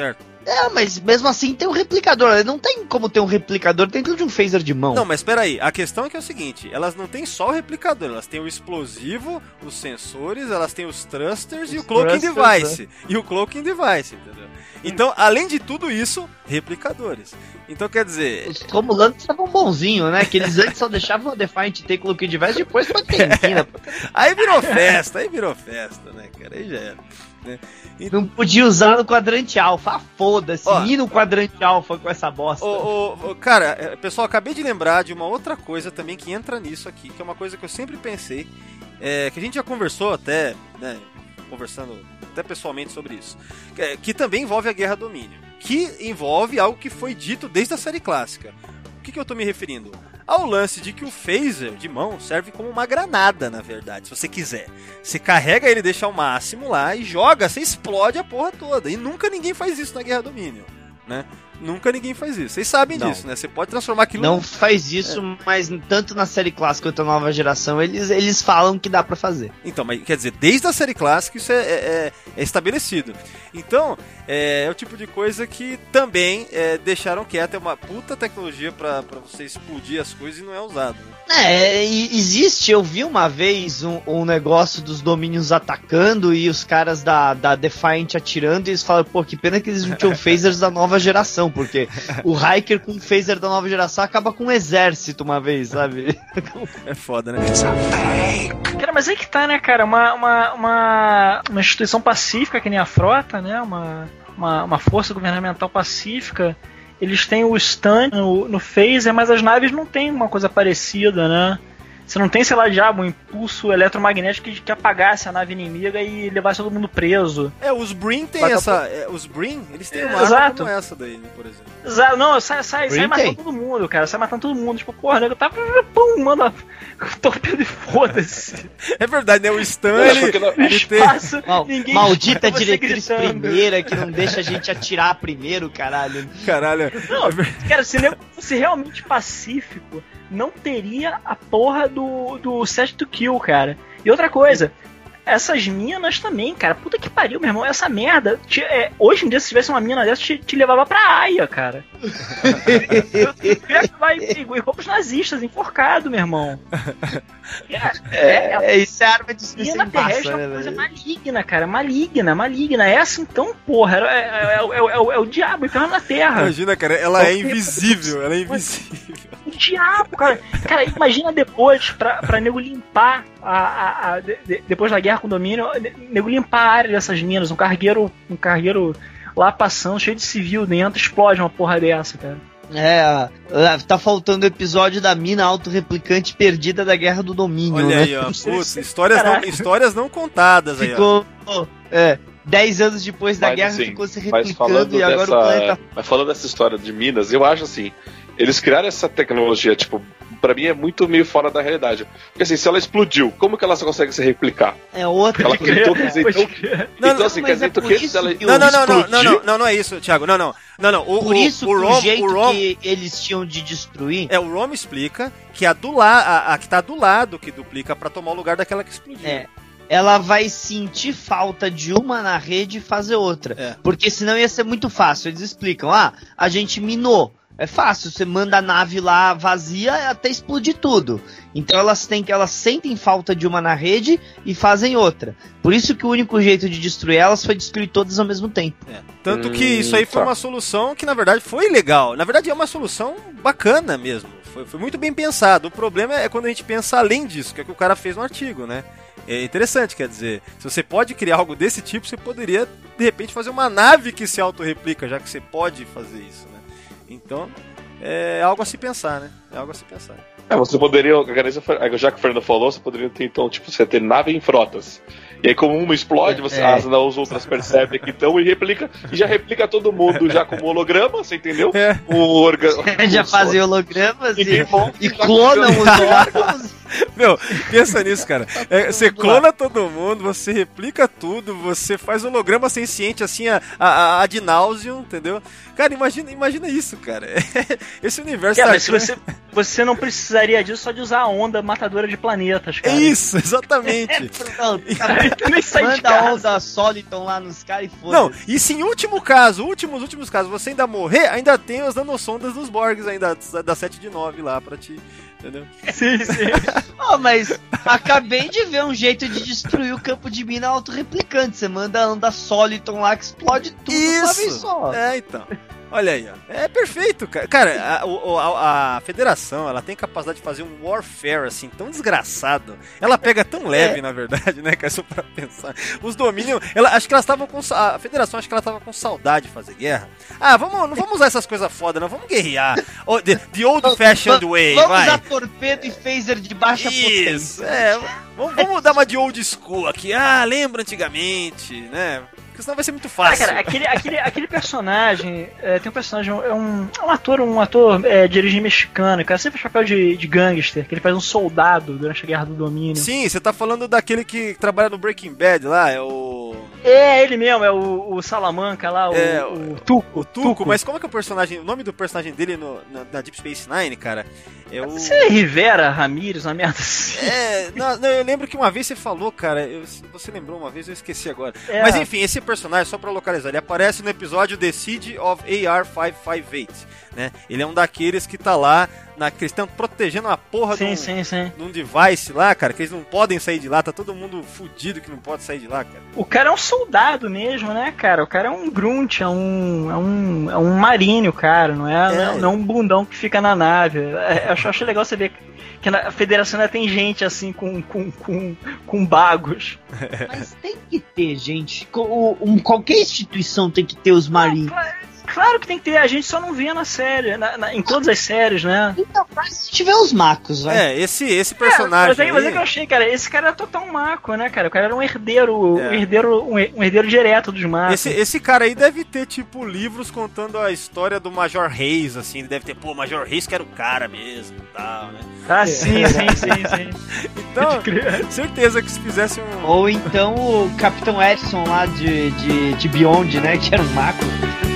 É, mas mesmo assim tem um replicador. Não tem como ter um replicador dentro de um phaser de mão. Não, mas espera aí. A questão é que é o seguinte, elas não têm só o replicador, elas têm o explosivo, os sensores, elas têm os thrusters os e o cloaking device. É. E o cloaking device, entendeu? Então, além de tudo isso, replicadores. Então, quer dizer... Os Romulantes estavam bonzinhos, né? Que eles antes só deixavam o Defiant ter cloaking device, depois pode ter empina. Aí virou festa, aí virou festa, né, cara? Aí já era. Né? Então... Não podia usar no quadrante alfa, ah, foda-se, ir no quadrante alfa com essa bosta. Ô, ô, ô, cara, pessoal, acabei de lembrar de uma outra coisa também que entra nisso aqui, que é uma coisa que eu sempre pensei, é, que a gente já conversou até, né, conversando até pessoalmente sobre isso, que, que também envolve a Guerra Domínio, que envolve algo que foi dito desde a série clássica. O que, que eu tô me referindo? Ao lance de que o phaser de mão serve como uma granada, na verdade, se você quiser. Você carrega ele, deixa ao máximo lá e joga, você explode a porra toda. E nunca ninguém faz isso na Guerra Domínio, né? Nunca ninguém faz isso. Vocês sabem não. disso, né? Você pode transformar aquilo... Não faz isso, é. mas tanto na série clássica quanto na nova geração, eles, eles falam que dá pra fazer. Então, mas quer dizer, desde a série clássica isso é, é, é estabelecido. Então, é, é o tipo de coisa que também é, deixaram quieto. É uma puta tecnologia pra, pra você explodir as coisas e não é usado, né? É, existe, eu vi uma vez um, um negócio dos domínios atacando e os caras da, da Defiant atirando e eles falam, pô, que pena que eles não tinham phasers da nova geração, porque o Hiker com phaser da nova geração acaba com um exército uma vez, sabe? É foda, né? Cara, mas aí que tá, né, cara, uma, uma, uma, uma instituição pacífica que nem a Frota, né, uma, uma, uma força governamental pacífica. Eles têm o stun no, no phaser, mas as naves não têm uma coisa parecida, né? Você não tem, sei lá, diabo, um impulso eletromagnético que, que apagasse a nave inimiga e levasse todo mundo preso. É, os Brim tem Bata essa... É, os Brim, eles têm uma Exato. arma como essa daí, né, por exemplo. Exato, não, sai, sai, sai matando todo mundo, cara. Sai matando todo mundo. Tipo, porra, nego tá... Pum, manda torpedo e foda-se. É verdade, né? O stun, ele, não... ele tem... Mal, maldita diretriz primeira que não deixa a gente atirar primeiro, caralho. Caralho. Não, cara, se nego fosse realmente pacífico, não teria a porra do, do set to kill, cara. E outra coisa, essas minas também, cara. Puta que pariu, meu irmão. Essa merda. Te, é, hoje em dia, se tivesse uma mina dessa, te, te levava pra Haia, cara. Vai igual pros nazistas, enforcado, meu irmão. É, é, é, isso é arma de mina terrestre é uma coisa maligna, cara. Maligna, maligna. Essa então, porra, é, é, é, é, é, é o diabo, inferno na terra. Imagina, cara, ela é invisível. Ela é invisível. O diabo, cara. Cara, imagina depois, pra, pra nego limpar a, a, a de, depois da guerra com o domínio, nego limpar a área dessas minas, um cargueiro, um cargueiro lá passando, cheio de civil dentro, explode uma porra dessa, cara. É, tá faltando o episódio da mina autorreplicante perdida da Guerra do Domínio. Olha né? aí, ó. Putz, histórias, não, histórias não contadas aí, ficou, ó. É, dez anos depois da mas, guerra assim, ficou se replicando e agora dessa, o planeta... Mas falando dessa história de minas, eu acho assim, eles criaram essa tecnologia, tipo, pra mim é muito meio fora da realidade. Porque assim, se ela explodiu, como que ela só consegue se replicar? É outra. Ela então, quer dizer, então, não, então assim, quer dizer, então, que ela não, não, não, não, não, não, não, não é isso, Thiago, não, não. Não, não, o, Por isso o, o, que Rom, o jeito o Rom, que eles tinham de destruir... É, o Rom explica que a, do la, a, a que tá do lado que duplica pra tomar o lugar daquela que explodiu. É. Ela vai sentir falta de uma na rede e fazer outra. É. Porque senão ia ser muito fácil. Eles explicam, ah, a gente minou. É fácil, você manda a nave lá vazia até explodir tudo. Então elas têm que elas sentem falta de uma na rede e fazem outra. Por isso que o único jeito de destruir elas foi destruir todas ao mesmo tempo. É. Tanto que isso aí foi uma solução que na verdade foi legal. Na verdade é uma solução bacana mesmo. Foi, foi muito bem pensado. O problema é quando a gente pensa além disso, que é o que o cara fez no artigo, né? É interessante, quer dizer, se você pode criar algo desse tipo, você poderia de repente fazer uma nave que se autorreplica, já que você pode fazer isso, né? Então, é algo a se pensar, né? É algo a se pensar. É, você poderia, já que o Fernando falou, você poderia ter, então, tipo, você ter nave em frotas. E aí, como uma explode, você, é. as, as outras percebem que estão e replica, e já replica todo mundo já como holograma, você entendeu? É. O orga... Já fazem hologramas e, e, e clonam os órgãos. Meu, pensa nisso, cara. É, você clona todo mundo, você replica tudo, você faz holograma senciente assim, a, a, a ad nauseam, entendeu? Cara, imagina, imagina isso, cara. Esse universo... É, tá... mas você, você não precisaria disso só de usar a onda matadora de planetas, cara. Isso, exatamente. Não, tá Nem sai de manda a casa. onda Soliton lá nos caras e foda-se. Não, e se em último caso, últimos, últimos casos, você ainda morrer, ainda tem as nanosondas dos Borgs ainda, da sete de nove lá pra ti, entendeu? Sim, sim. Oh, mas acabei de ver um jeito de destruir o campo de mina autorreplicante. Você manda a onda Soliton lá que explode tudo de uma vez Isso! só. É, então. Olha aí, ó. É perfeito, cara. Cara, a, o- a, a federação, ela tem capacidade de fazer um warfare, assim, tão desgraçado. Ela pega tão leve, na verdade, né, cara? Só pra pensar. Os domínios... Ela, acho que elas estavam com... sa- A federação, acho que ela tava com saudade de fazer guerra. Ah, vamos, não vamos usar essas coisas foda, não. Vamos guerrear. O- The, the old-fashioned way, Vamos vai. usar torpedo e phaser de baixa Isso, potência. é. Vamos, vamos dar uma de old school aqui. Ah, lembra antigamente, né? Porque senão vai ser muito Ah, fácil. cara, aquele, aquele, aquele personagem, é, tem um personagem, é um, é um ator, um ator é, de origem mexicana, cara, sempre faz papel de, de gangster, que ele faz um soldado durante a Guerra do Domínio. Sim, você tá falando daquele que trabalha no Breaking Bad lá, é o... É, ele mesmo, é o, o Salamanca lá, o, É, o Tuco. O Tuco, mas como é que é o personagem, o nome do personagem dele no, na, na Deep Space Nine, cara? É o... Você é Rivera, Ramírez, uma merda assim. É, não, não, eu lembro que uma vez você falou, cara, eu- você lembrou uma vez, eu esqueci agora. É. Mas enfim, esse personagem, só pra localizar, ele aparece no episódio The Siege of A R quinhentos e cinquenta e oito, né? Ele é um daqueles que tá lá, na, que eles estão protegendo uma porra de Sim, um, sim, sim. de um device lá, cara, que eles não podem sair de lá, tá todo mundo fudido que não pode sair de lá, cara. O cara é um soldado mesmo, né, cara? O cara é um grunt, é um, é um, é um marine, o cara, não é, É. Não, é não é um bundão que fica na nave. É, eu acho, acho legal você ver que na federação ainda tem gente assim com, com, com, com bagos. Mas tem que ter, gente. Co- um- qualquer instituição tem que ter os marinhos. Claro que tem que ter, a gente só não vê na série, na- na- em todas as séries, né? Então, se tiver os macos, vai. É, esse, esse É, personagem mas, é, mas é aí- que eu achei, cara, esse cara era total maco, né, cara? O cara era um herdeiro, É. um herdeiro, um, her- um herdeiro direto dos macos. Esse, esse cara aí deve ter, tipo, livros contando a história do Major Reis, assim. Ele deve ter, pô, Major Reis que era o cara mesmo e tal, né? Ah, sim, sim, sim, sim. Então, Pode crer. certeza que se fizesse um... Ou então o Capitão Edson lá de, de, de Beyond, né? Que era um maco.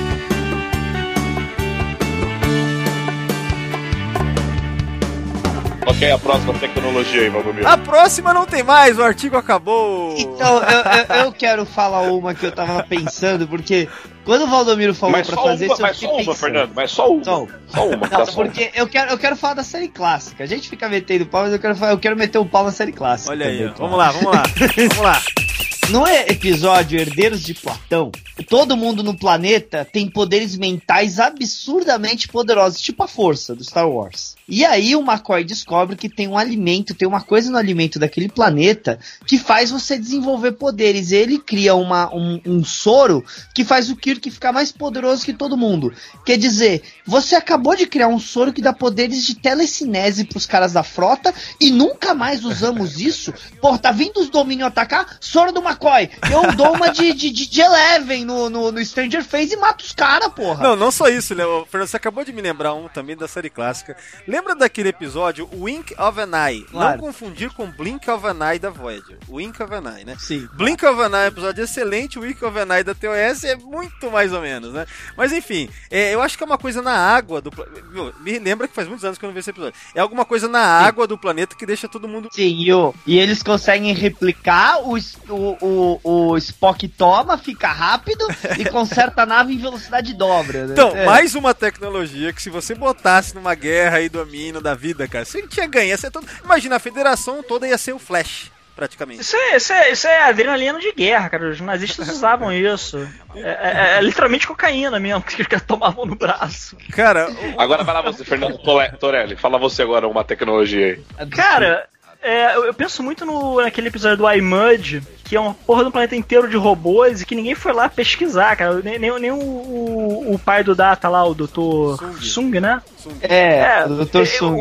Ok, a próxima tecnologia aí, Valdomiro. A próxima não tem mais, o artigo acabou. Então, eu, eu, eu quero falar uma que eu tava pensando, porque quando o Valdomiro falou Mas pra só fazer uma, isso, eu mas fiquei só uma, pensando. Fernando, mas só uma. Só Só uma, tá Não, só. porque eu quero, eu quero falar da série clássica. A gente fica metendo pau, mas eu quero, falar- eu quero meter o pau na série clássica. Olha aí, também, ó. Vamos lá, vamos lá. Vamos lá. No episódio Herdeiros de Platão, todo mundo no planeta tem poderes mentais absurdamente poderosos, tipo a força do Star Wars. E aí o McCoy descobre que tem um alimento, tem uma coisa no alimento daquele planeta que faz você desenvolver poderes. Ele cria uma, um, um soro que faz o Kirk ficar mais poderoso que todo mundo. Quer dizer, você acabou de criar um soro que dá poderes de telecinese pros caras da frota e nunca mais usamos isso? Pô, tá vindo os domínios atacar? Soro do McCoy. Eu dou uma de, de, de, de Eleven no, no, no Stranger Things e mato os caras, porra. Não, não só isso, Léo. Fernando, você acabou de me lembrar um também da série clássica. Lembra daquele episódio Wink of an Eye? Claro. Não confundir com Blink of an Eye da Voyager. Wink of an Eye, né? Sim. Blink of an Eye é um episódio excelente, Wink of an Eye da T O S é muito mais ou menos, né? Mas enfim, é, eu acho que é uma coisa na água do planeta. Me lembra que faz muitos anos que eu não vi esse episódio. É alguma coisa na água do planeta que deixa todo mundo... Sim, e, o, e eles conseguem replicar, o, es- o, o, o Spock toma, fica rápido e conserta a nave em velocidade dobra. Né? Então, É. mais uma tecnologia que se você botasse numa guerra aí domínio da vida, cara, você tinha ganho. Ia ser todo... Imagina, a federação toda ia ser o Flash, praticamente. Isso é, isso, é, isso é adrenalina de guerra, cara. Os nazistas usavam isso. É, é- é literalmente cocaína mesmo, que os caras tomavam no braço. Cara, o- Agora vai lá você, Fernando Tole- Torelli. Fala você agora uma tecnologia aí. Cara, é, eu, eu penso muito no, naquele episódio do iMud, que é uma porra de um planeta inteiro de robôs e que ninguém foi lá pesquisar, cara. Nem, nem, nem o, o, o pai do Data lá, o doutor Sung. Sung, né? É, É, o doutor eu- Sung.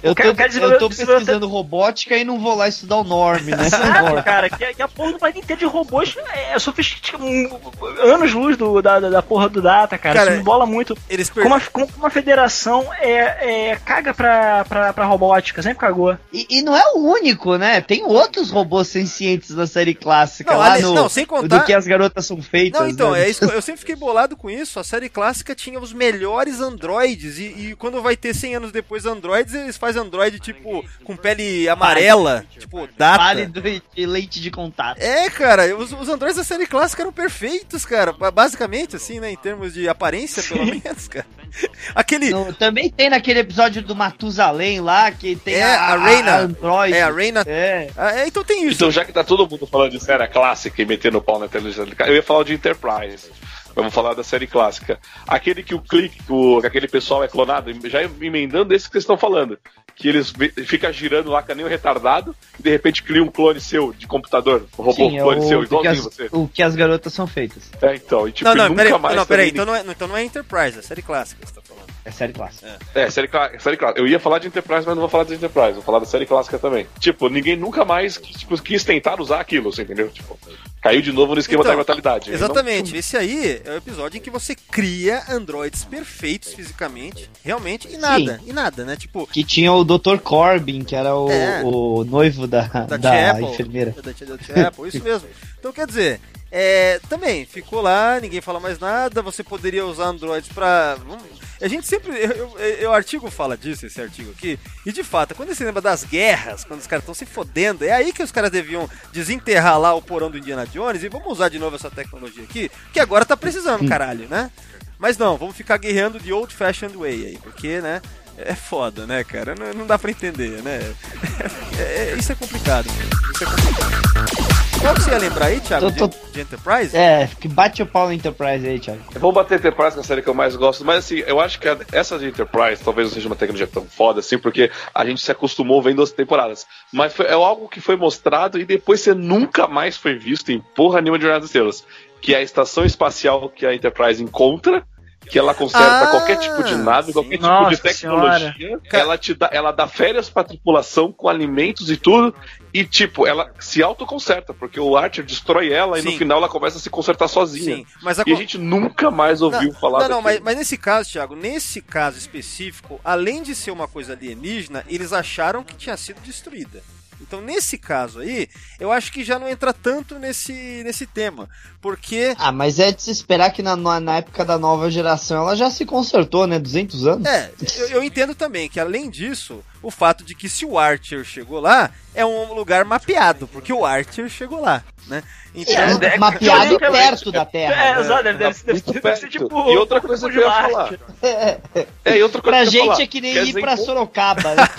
Eu tô, cara- o cara eu desenvolveu- tô desenvolveu pesquisando robótica e não vou lá estudar o Norm, né? Exato, cara, que, que a porra do planeta inteiro de robôs é sofisticado, anos-luz do, da, da porra do data, cara. Cara, Isso me bola muito. Eles per... Como a, como uma federação é, é, caga pra, pra, pra robótica, sempre cagou. E, e não é o único, né? Tem outros robôs sencientes da série clássica Não, lá ali- no não, sem contar- do que as garotas são feitas. Não, então, né? é isso que eu eu sempre fiquei bolado com isso. A série clássica tinha os melhores androides. E, e quando vai ter cem anos depois androides, eles fazem android tipo com pele amarela, tipo data. Pálido e de leite de contato. É, cara, os, os androides da série clássica eram perfeitos, cara. Basicamente, assim, né? Em termos de aparência, pelo menos, cara. Aquele. No- também tem naquele episódio do Matusalém lá, que tem É, a, a Reina. a Android. É, a Reina. É. Ah, é, então tem isso. Então, já que tá todo mundo falando de série clássica e metendo o pau na televisão, eu ia falar de Enterprise. Vamos falar da série clássica. Aquele que o clique, o, que aquele pessoal é clonado, já emendando esse que vocês estão falando. Que eles ficam girando lá, que nem um retardado, e de repente cria um clone seu de computador. Um robô Sim, é clone o, seu, do que igualzinho as, você. o que as garotas são feitas. É, então, e tipo, Não, não, nunca peraí, mais. não, peraí, também- então não, é, então não é Enterprise, é série clássica que você tá falando. É série clássica. É, série, clá- série clássica. Eu ia falar de Enterprise, mas não vou falar de Enterprise. Vou falar da série clássica também. Tipo, ninguém nunca mais tipo, quis tentar usar aquilo, você entendeu? Tipo, caiu de novo no esquema Então, da imortalidade. Exatamente, esse aí é o episódio em que você cria androides perfeitos fisicamente, realmente, e nada, e nada, né? Tipo, Que tinha o doutor Corbin, que era o, É. o noivo da, da, da Chapel, enfermeira. Da, da, da Chapel, isso mesmo. Então, quer dizer, é, também ficou lá, ninguém fala mais nada, você poderia usar androids pra... vamos- a gente sempre... Eu, eu- eu- o artigo fala disso, esse artigo aqui, e de fato, quando você lembra das guerras, quando os caras estão se fodendo, é aí que os caras deviam desenterrar lá o porão do Indiana Jones e vamos usar de novo essa tecnologia aqui, que agora tá precisando, caralho, né? Mas não, vamos ficar guerreando de old fashioned way aí, porque, né, é foda, né, cara? Não, não dá pra entender, né? É- é- isso é complicado, isso é complicado. Qual que você ia lembrar aí, Thiago, Eu tô- de, de Enterprise? É, que bate o pau no Enterprise aí, Thiago. Eu vou bater Enterprise, que é a série que eu mais gosto, mas assim, eu acho que a- essa de Enterprise talvez não seja uma tecnologia tão foda assim, porque a gente se acostumou vendo as temporadas. Mas foi, é algo que foi mostrado e depois você nunca mais foi visto em porra nenhuma de Jornada das Estrelas. Que é a estação espacial que a Enterprise encontra, que ela conserta Ah, qualquer tipo de nave, qualquer tipo Nossa de tecnologia. Ela te dá, ela dá férias pra tripulação com alimentos e tudo. E tipo, ela se autoconserta, porque o Archer destrói ela e Sim. no final ela começa a se consertar sozinha. Sim, mas a E a co- gente nunca mais ouviu não, falar Não, não, mas, daquilo. mas nesse caso, Thiago, nesse caso específico, além de ser uma coisa alienígena, eles acharam que tinha sido destruída. Então, nesse caso aí, eu acho que já não entra tanto nesse, nesse tema. Porque. Ah, mas é de se esperar que na, na na época da nova geração ela já se consertou, né? duzentos anos. É, eu, eu entendo também que, além disso, o fato de que se o Archer chegou lá, é um lugar mapeado, porque o Archer chegou lá, né? Então. É, é, mapeado teoricamente, perto da Terra. É, né? exato, deve, deve, deve, Muito deve ser perto. tipo. E outra coisa que eu ia Marte. falar. É, e outra coisa Pra que eu ia gente falar. é que nem Quer ir dizer, pra então- Sorocaba, né?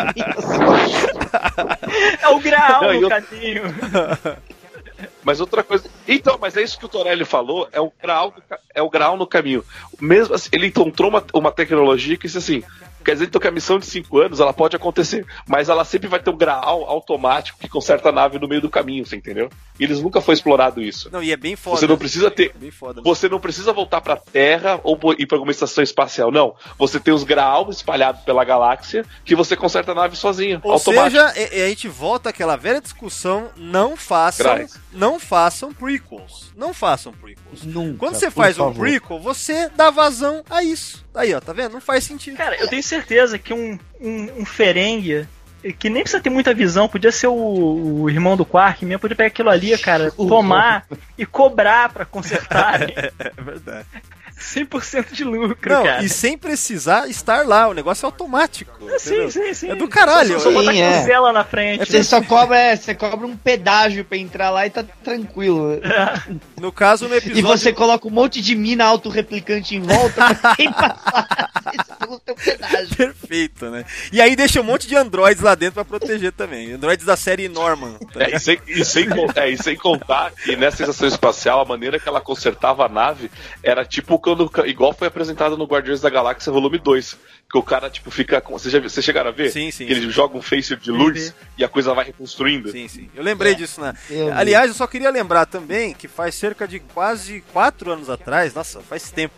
É o grau Não, e no eu- caminho. Mas outra coisa. Então, mas é isso que o Torelli falou, é o grau, do ca- é o grau no caminho. Mesmo assim, ele encontrou uma, uma tecnologia que isso assim. Quer dizer então que a missão de cinco anos ela pode acontecer, mas ela sempre vai ter um grau automático que conserta a nave no meio do caminho, você entendeu? E eles nunca foi explorado isso. Não, e é bem foda. Você não precisa ter. Bem foda. Você não precisa voltar pra Terra ou ir pra alguma estação espacial, não. Você tem os graus espalhados pela galáxia que você conserta a nave sozinho, Ou automático. seja, e- e a gente volta àquela velha discussão, não façam, Graças. não façam prequels. Não façam prequels. Nunca, Quando você por faz um favor. prequel, você dá vazão a isso. Aí, ó, tá vendo? Não faz sentido. Cara, eu tenho certeza que um, um, um Ferengue, que nem precisa ter muita visão, podia ser o, o irmão do Quark mesmo, podia pegar aquilo ali, cara, tomar e cobrar pra consertar. É verdade. cem por cento de lucro, Não, cara. e sem precisar estar lá, o negócio é automático. Sim, entendeu? sim, sim. É do caralho. Só, só botar Sim, é. cruzela na frente. Você só cobra, é, você cobra um pedágio pra entrar lá e tá tranquilo. No caso, no E episódio... você coloca um monte de mina autorreplicante em volta pra quem passar pelo teu pedágio. Perfeito, né? E aí deixa um monte de androides lá dentro pra proteger também. Androides da série Norman. Tá? É, e, sem, e, sem, con- é, e sem contar que nessa estação espacial, a maneira que ela consertava a nave era tipo quando. Igual foi apresentado no Guardiões da Galáxia Volume dois. Que o cara, tipo, fica. com- Vocês já, vocês chegaram a ver? Sim, sim, Que ele sim. joga um facer de luz e a coisa vai reconstruindo. Sim, sim. Eu lembrei disso, né? eu vi. Aliás, eu só queria lembrar também que faz cerca de quase quatro anos atrás, nossa, faz tempo,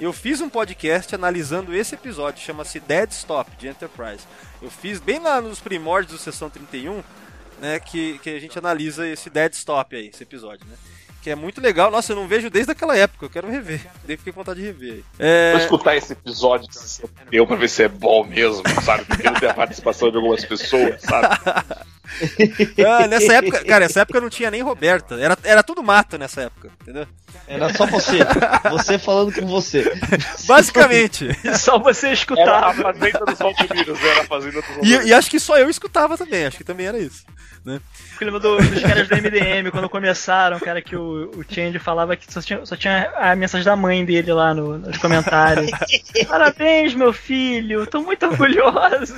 eu fiz um podcast analisando esse episódio, chama-se Dead Stop, de Enterprise. Eu fiz bem lá nos primórdios do Sessão trinta e um, né, que, que a gente analisa esse Dead Stop aí, esse episódio, né? Que é muito legal. Nossa, eu não vejo desde aquela época, eu quero rever. Daí fiquei com vontade de rever aí. É... Vou escutar esse episódio eu pra ver se é bom mesmo, sabe? Porque não tem a participação de algumas pessoas, sabe? Ah, nessa época, cara, nessa época não tinha nem Roberta. Era, era tudo mato nessa época, entendeu? Era só você. Você falando com você. Basicamente. Só você Era escutar. a fazenda dos Valdomínios, era a fazenda dos E, Valdomínios. e acho que só eu escutava também, acho que também era isso, né? Eu lembro do- dos caras do M D M, quando começaram, cara, que o, o Change falava que só tinha, só tinha a mensagem da mãe dele lá no- nos comentários. Parabéns, meu filho, tô muito orgulhosa.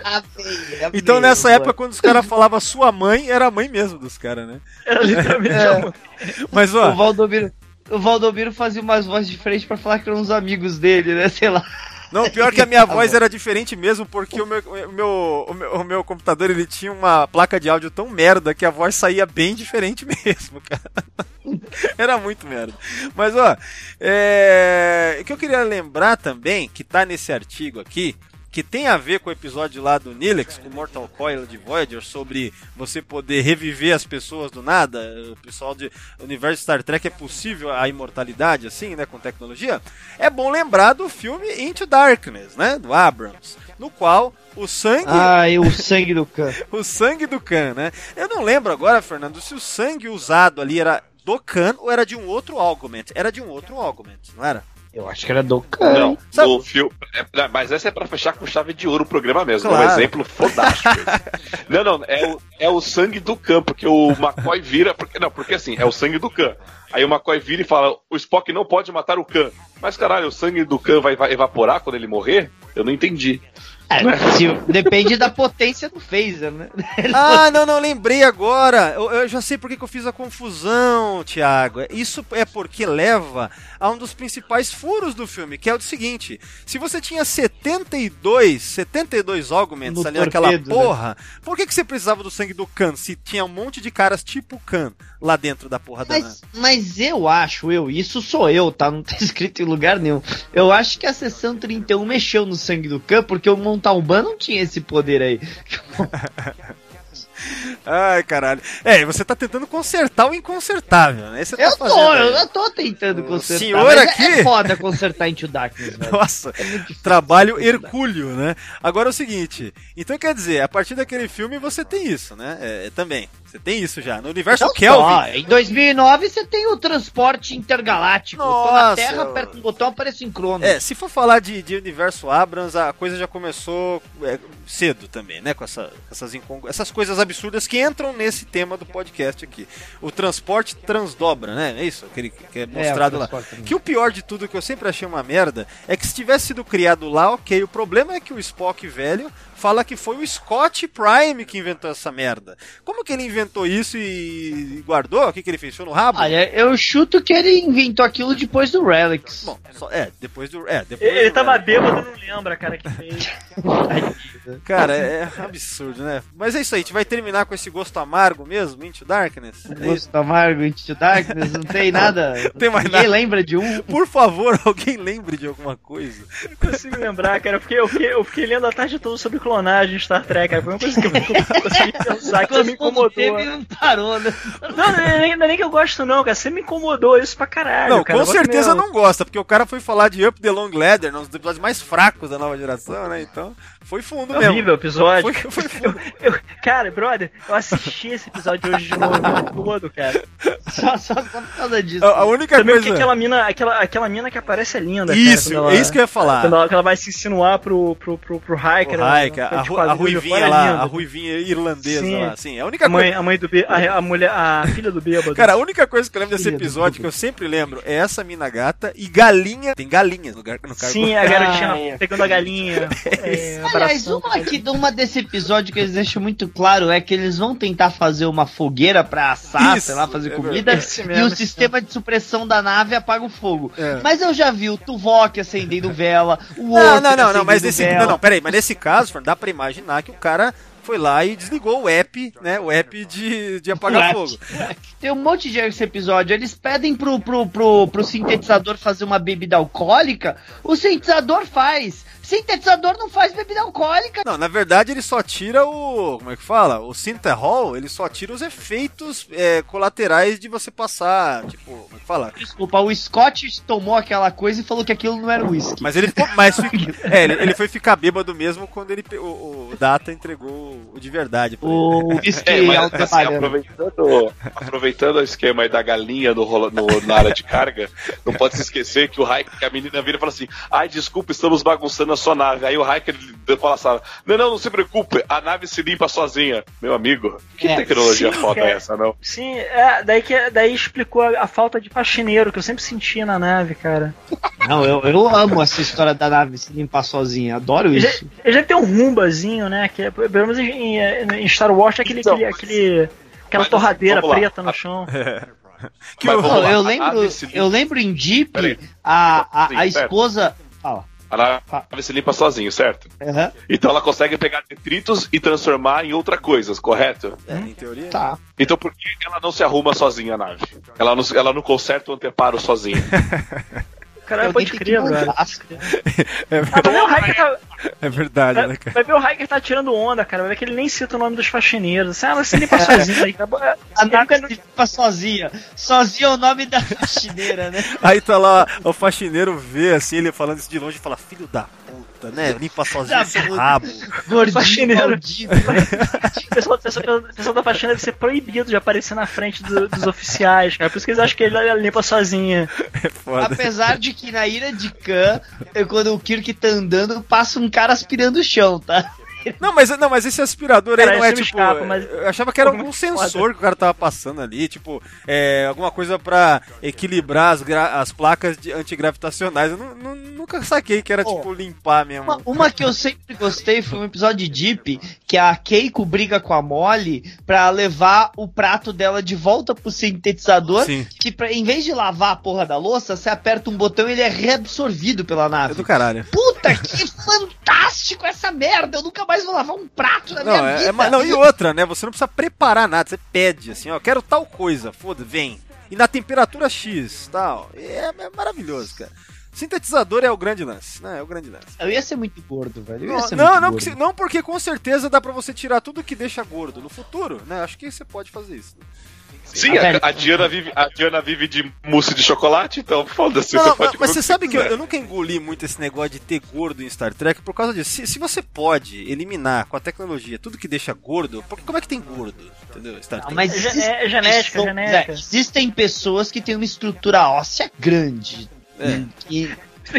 Então nessa época, quando os caras falavam sua mãe, era a mãe mesmo dos caras, né? Era literalmente É. a mãe. Mas O ó, Valdomiro, o Valdomiro fazia umas vozes diferentes pra falar que eram uns amigos dele, né? Sei lá. não, pior que a minha voz era diferente mesmo, porque o meu, o meu, o meu, o meu computador, ele tinha uma placa de áudio tão merda que a voz saía bem diferente mesmo, cara. Era muito merda. Mas ó, é... o que eu queria lembrar também, que tá nesse artigo aqui, que tem a ver com o episódio lá do Nilex, com o Mortal Coil de Voyager, sobre você poder reviver as pessoas do nada. O pessoal do universo Star Trek, é possível a imortalidade, assim, né, com tecnologia. É bom lembrar do filme Into Darkness, né, do Abrams, no qual o sangue... Ai, o sangue do Khan. o sangue do Khan, né? Eu não lembro agora, Fernando, se o sangue usado ali era do Khan ou era de um outro Augment. Era de um outro Augment, não era? Eu acho que era do Khan. Não, Sabe- no filme. é, mas essa é pra fechar com chave de ouro o programa mesmo. É Claro. um exemplo fodástico. não, não, é o, é o sangue do Khan, porque o McCoy vira. Porque, não, porque assim, é o sangue do Khan. Aí o McCoy vira e fala: o Spock não pode matar o Khan. Mas caralho, o sangue do Khan vai, vai evaporar quando ele morrer? Eu não entendi. É, se- depende da potência do phaser, né? Ah, não, não, lembrei agora. Eu, eu já sei por que que eu fiz a confusão, Thiago. Isso é porque leva a um dos principais furos do filme, que é o seguinte: se você tinha setenta e dois, setenta e dois augments No ali naquela torpedo, porra, por que que você precisava do sangue do Khan se tinha um monte de caras tipo Khan lá dentro da porra da nave? Mas, mas eu acho, eu, isso sou eu, tá? Não tá escrito em lugar nenhum. Eu acho que a sessão trinta e um mexeu no sangue do Khan, porque o Montalban não tinha esse poder aí. Ai, caralho. É, você tá tentando consertar o inconsertável, né? Esse você Eu tá tô, fazendo aí. eu, eu tô tentando consertar. senhor mas é- aqui- É, foda consertar Into Darkness, velho. Nossa, É muito difícil trabalho consertar. hercúleo, né? Agora é o seguinte, então quer dizer, a partir daquele filme você tem isso, né? É, também, você tem isso já. No universo Não Kelvin... só, em dois mil e nove você tem o transporte intergaláctico. Tô na Nossa, Terra, eu- aperta um botão, aparece em Cronos. É, se for falar de, de universo Abrams, a coisa já começou é, cedo também, né? Com essa, essas, incongru... essas coisas absurdas que entram nesse tema do podcast aqui. O transporte transdobra, né? É isso aquele que é mostrado o lá. transporte também. Que o pior de tudo, que eu sempre achei uma merda, é que se tivesse sido criado lá, ok. O problema é que o Spock velho fala que foi o Scott Prime que inventou essa merda. Como que ele inventou isso e guardou? O que, que ele fez? Foi no rabo? Olha, eu chuto que ele inventou aquilo depois do Relics. Bom, só, é, depois do. É, depois Ele do tava Relic. bêbado, não lembra, cara, que fez. Cara, é absurdo, né? Mas é isso aí, a gente vai terminar com esse gosto amargo mesmo, Into Darkness. É isso. Gosto amargo, Into Darkness, não tem nada. Tem mais Ninguém nada. lembra de um. Por favor, alguém lembre de alguma coisa. Não consigo lembrar, cara. Eu fiquei, eu, fiquei, eu fiquei lendo a tarde toda sobre clonagem em Star Trek, cara. Foi uma coisa que eu não consegui pensar, que você me incomodou. Teve e não parou, né? Não, não é, nem, não é nem que eu gosto, não, cara. Você me incomodou isso pra caralho. Não, cara. com Eu gosto certeza mesmo. não gosta, porque o cara foi falar de Up the Long Ladder, um dos episódios mais fracos da nova geração, né? Então, foi fundo É mesmo. horrível o episódio. Foi, foi fundo. Eu- eu- cara, brother, eu assisti esse episódio hoje de novo, todo, cara. Só, só, só por causa disso. A, a única Também porque coisa. aquela mina, aquela, aquela mina que aparece é linda, Isso, cara. quando é isso que eu ia falar. Quando ela, que ela vai se insinuar pro, pro, pro, pro Hiker. O Raika, a, ru- a ruivinha lá, a ruivinha irlandesa Sim. lá, assim, é a única A mãe, coisa. a mãe do bê- a, a mulher, a filha do bêbado. Cara, a única coisa que eu lembro desse Filha do episódio, que eu sempre lembro, é essa mina gata e galinha. Tem galinhas no, gar- no cargo. Sim, a garotinha Ah, é. pegando a galinha. é, Aliás, abraçando. uma, aqui, uma desse episódio que eles deixam muito claro é que eles vão tentar fazer uma fogueira pra assar, Isso, sei lá, fazer é comida, verdade. Esse e mesmo, o esse sistema de supressão da nave apaga o fogo. É. Mas eu já vi o Tuvok acendendo vela, o Não, outro não, não, não, mas acendendo nesse. vela. Não, não, peraí, mas nesse caso, Fernando, dá pra imaginar que o cara foi lá e desligou o app, né? O app de, de apagar fogo. Tem um monte de erro nesse episódio. Eles pedem pro, pro, pro, pro sintetizador fazer uma bebida alcoólica, o sintetizador faz. Sintetizador não faz bebida alcoólica. Não, na verdade ele só tira o... Como é que fala? O Synthehol, ele só tira os efeitos é, colaterais de você passar, tipo... Como é que fala? Desculpa, o Scott tomou aquela coisa e falou que aquilo não era whisky. Mas ele ficou... Mas, é, ele, ele foi ficar bêbado mesmo quando ele, o, o Data entregou o de verdade. O whisky é, mas, assim, aproveitando, aproveitando o esquema aí da galinha no, no, na área de carga, não pode se esquecer que o Hiker, que a menina vira e fala assim, ai, desculpa, estamos bagunçando a sua nave. Aí o Hiker fala assim, não, não, não se preocupe, a nave se limpa sozinha. Meu amigo, que é, tecnologia sim, foda é essa, não? Sim, é, daí, que, daí explicou a, a falta de faxineiro que eu sempre sentia na nave, cara. Não, eu, eu amo essa história da nave se limpar sozinha, adoro isso. Já, ele já tem um rumbazinho, né, que é, pelo menos em, em Star Wars é aquele, então, aquele, aquele, aquela mas, torradeira preta no chão. É. Que eu, eu, lembro, eu lembro em Jeep, a, a, a esposa... Fala. A nave se limpa sozinho, certo? Uhum. Então ela consegue pegar detritos e transformar em outra coisa, correto? É, em teoria. Tá. Então por que ela não se arruma sozinha a nave? Ela não, ela não conserta o anteparo sozinha. Caralho, pode crer, velho. É verdade, é verdade vai, né, cara? Vai ver o Hiker tá tirando onda, cara. Vai ver que ele nem cita o nome dos faxineiros. Assim, ah, ela se limpa sozinha aí. A nave se limpa sozinha. Sozinha é o nome da faxineira, né? Aí tá lá, o faxineiro vê assim, ele falando isso de longe e fala, filho da puta, né? Limpa sozinho esse rabo. Gordinho, maldito. O pessoal, pessoal, pessoal da faxina deve ser proibido de aparecer na frente do, dos oficiais, cara. Por isso que eles acham que ele limpa sozinha. É foda. Apesar de que na Ira de Khan, quando o Kirk tá andando, passa um cara aspirando o chão, tá? Não, mas, não, mas esse aspirador cara, aí não é tipo... Escapa, mas... Eu achava que era algum sensor que o cara tava passando ali, tipo, é, alguma coisa pra equilibrar as, gra... as placas de antigravitacionais. Eu não, não, nunca saquei que era, oh, tipo, limpar mesmo. Uma, uma que eu sempre gostei foi um episódio de Deep, que a Keiko briga com a Molly pra levar o prato dela de volta pro sintetizador. Sim. Que pra, em vez de lavar a porra da louça, você aperta um botão e ele é reabsorvido pela nave. É do caralho. Puta, que fantástico essa merda! Eu nunca mais vou lavar um prato na não, minha é, vida. É, não, e outra, né? Você não precisa preparar nada, você pede assim, ó, quero tal coisa, foda, vem. E na temperatura X, tal. É, é maravilhoso, cara. Sintetizador é o grande lance, né? É o grande lance. Eu ia ser muito gordo, velho. Eu ia não, ser não, muito não, gordo. porque, não, porque com certeza dá pra você tirar tudo que deixa gordo no futuro, né? Acho que você pode fazer isso. Né? Sim, a, a, Diana vive, a Diana vive de mousse de chocolate, então foda-se. Não, você não, pode mas você sabe que eu, quiser. eu nunca engoli muito esse negócio de ter gordo em Star Trek por causa disso. Se, se você pode eliminar com a tecnologia tudo que deixa gordo, porque como é que tem gordo? Entendeu? Star Trek. Não, mas é, é genética, pessoas, genética. É, existem pessoas que têm uma estrutura óssea grande. É. E...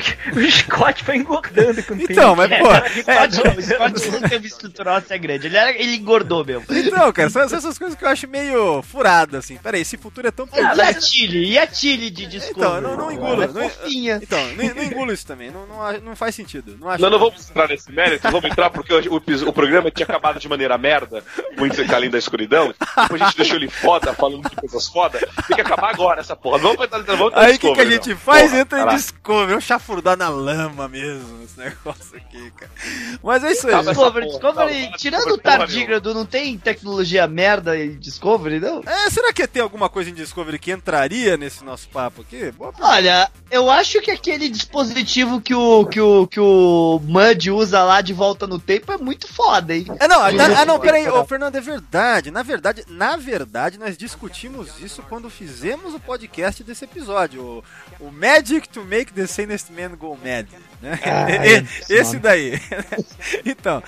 O Scott foi engordando com o tempo. Então, mas, pô... É, o Scott não teve estrutura óssea grande. Ele, era, ele engordou mesmo. Então, cara, são essas coisas que eu acho meio furada, assim. Peraí, esse futuro é tão... Ah, e a Chile? E a Chile de Discovery? Então, eu não, não engulo. É não, fofinha. Então, não, não engulo isso também. Não, não, não faz sentido. Não, acho não, não vamos entrar nesse mérito. Vamos entrar porque o, o, o programa tinha acabado de maneira merda, muito Calim da Escuridão. Depois a gente deixou ele foda, falando de coisas foda. Tem que acabar agora essa porra. Vamos entrar, vamos entrar aí o que, que a gente não. faz? Porra, Entra caraca. em Discovery. Eu chafurdar na lama mesmo, esse negócio aqui, cara. Mas é isso aí. Tá, gente. Discovery, porra, Discovery não, não, tirando não, o tardígrado, não tem tecnologia merda em Discovery, não? É, será que tem alguma coisa em Discovery que entraria nesse nosso papo aqui? Boa pergunta. Olha, eu acho que aquele dispositivo que o, que o, que o Mudge usa lá de volta no tempo é muito foda, hein? Ah, não, ah, não, peraí, ô, Fernando, é verdade. Na verdade, na verdade, nós discutimos isso quando fizemos o podcast desse episódio. O, o Magic to Make the Sanest Man Go Mad. Né? Ah, é, esse daí. Então,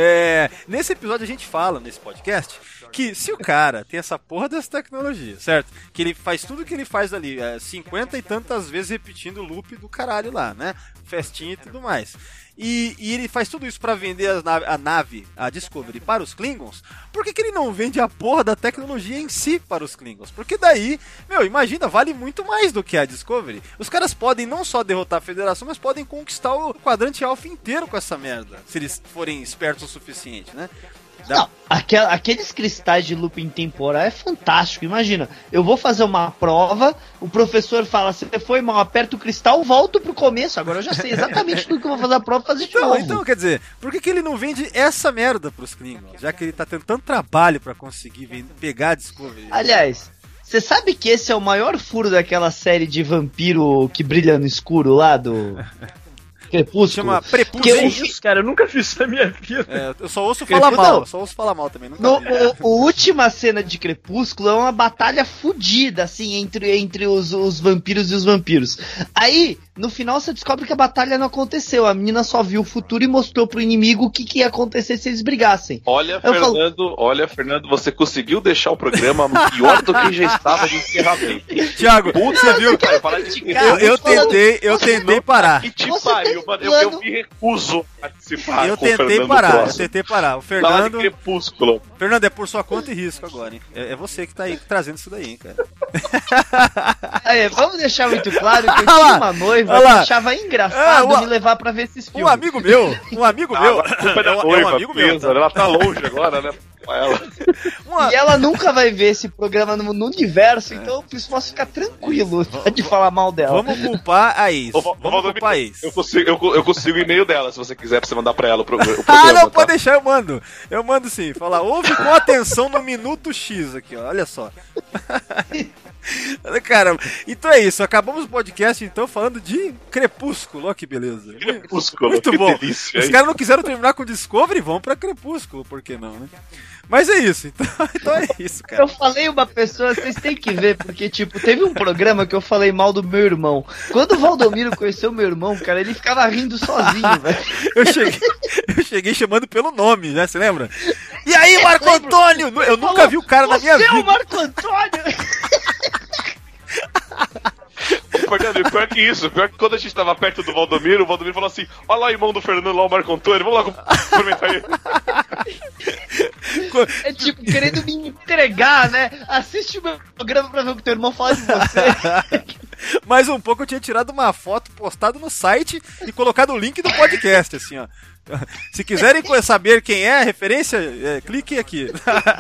é, nesse episódio a gente fala, nesse podcast, que se o cara tem essa porra dessa tecnologia, certo? Que ele faz tudo que ele faz ali, é, cinquenta e tantas vezes repetindo o loop do caralho lá, né? Festinha e tudo mais. E, e ele faz tudo isso pra vender a nave, a nave, a Discovery, para os Klingons. Por que, que ele não vende a porra da tecnologia em si para os Klingons? Porque daí, meu, imagina, vale muito mais do que a Discovery. Os caras podem não só derrotar a Federação, mas podem conquistar o quadrante Alpha inteiro com essa merda. Se eles forem espertos o suficiente, né? Não, aquel, aqueles cristais de looping temporal é fantástico. Imagina, eu vou fazer uma prova, o professor fala, você foi mal, aperta o cristal, volto pro começo. Agora eu já sei exatamente tudo que eu vou fazer a prova, fazer de Então, novo. então, quer dizer, por que, que ele não vende essa merda pros Klingons? Já que ele tá tendo tanto trabalho pra conseguir vender, pegar a Discovery. Aliás, você sabe que esse é o maior furo daquela série de vampiro que brilha no escuro lá do Crepúsculo? Chama Prepúsculo. Que Que o- isso, cara? Eu nunca fiz isso na minha vida. É, eu só ouço Crepúsculo, falar mal, não. eu só ouço falar mal também. Nunca No, vi. o, o última cena de Crepúsculo é uma batalha fodida, assim, entre, entre os, os vampiros e os vampiros. Aí, no final, você descobre que a batalha não aconteceu. A menina só viu o futuro e mostrou pro inimigo o que, que ia acontecer se eles brigassem. Olha, Eu falo- Fernando, olha, Fernando, você conseguiu deixar o programa pior do que já estava de encerramento. Thiago, Putz, você viu? cara, falar de Cara, Eu, eu tô falando- tentei, eu tentei parar. Que te Você pariu, tem mano. Eu, eu plano- me recuso a participar Eu com o tentei Fernando parar, eu próximo. tentei parar. O Falar de Fernando, Crepúsculo. Fernando, é por sua conta e risco agora, hein? É, é você que tá aí trazendo isso daí, hein, cara. Aí, vamos deixar muito claro que eu Olha tinha lá, uma noiva olha que lá. achava engraçado Ah, o- me levar pra ver esses Um filmes. amigo meu, um amigo Ah, meu, agora a culpa é da é um- é noiva, um amigo meu, beleza, tá? ela tá longe agora, né? Ela. Uma- E ela nunca vai ver esse programa no, no universo, então eu posso ficar tranquilo de falar mal dela. Vamos culpar a ex. Ô, Val- Vamos Valdomiro, culpar a ex. Eu consigo, eu, eu consigo o e-mail dela, se você quiser, pra você mandar pra ela o, pro, o programa. Ah, não, tá? pode deixar, eu mando. Eu mando sim. Falar, ouve com atenção no minuto X aqui, ó. Olha só. Cara, então é isso. Acabamos o podcast, então, falando de Crepúsculo. Ó, que beleza. Crepúsculo, Muito que bom. delícia, Os hein? caras não quiseram terminar com Discovery, vão pra Crepúsculo, por que não, né? Mas é isso, então, então é isso, cara. Eu falei uma pessoa, vocês têm que ver, porque, tipo, teve um programa que eu falei mal do meu irmão. Quando o Valdomiro conheceu meu irmão, cara, ele ficava rindo sozinho, velho. Eu cheguei, eu cheguei chamando pelo nome, né? Você lembra? E aí, Marco Antônio? Eu nunca vi o cara na minha Você é o vida. Marco Antônio! Fernando, e pior que isso, pior que quando a gente tava perto do Valdomiro, o Valdomiro falou assim: olha lá o irmão do Fernando lá, o Marco Antônio, vamos lá cumprimentar ele. É tipo, querendo me entregar, né? Assiste o meu programa pra ver o que teu irmão fala de você. Mais um pouco eu tinha tirado uma foto, postado no site e colocado o link do podcast, assim, ó. Se quiserem saber quem é a referência, é, clique aqui.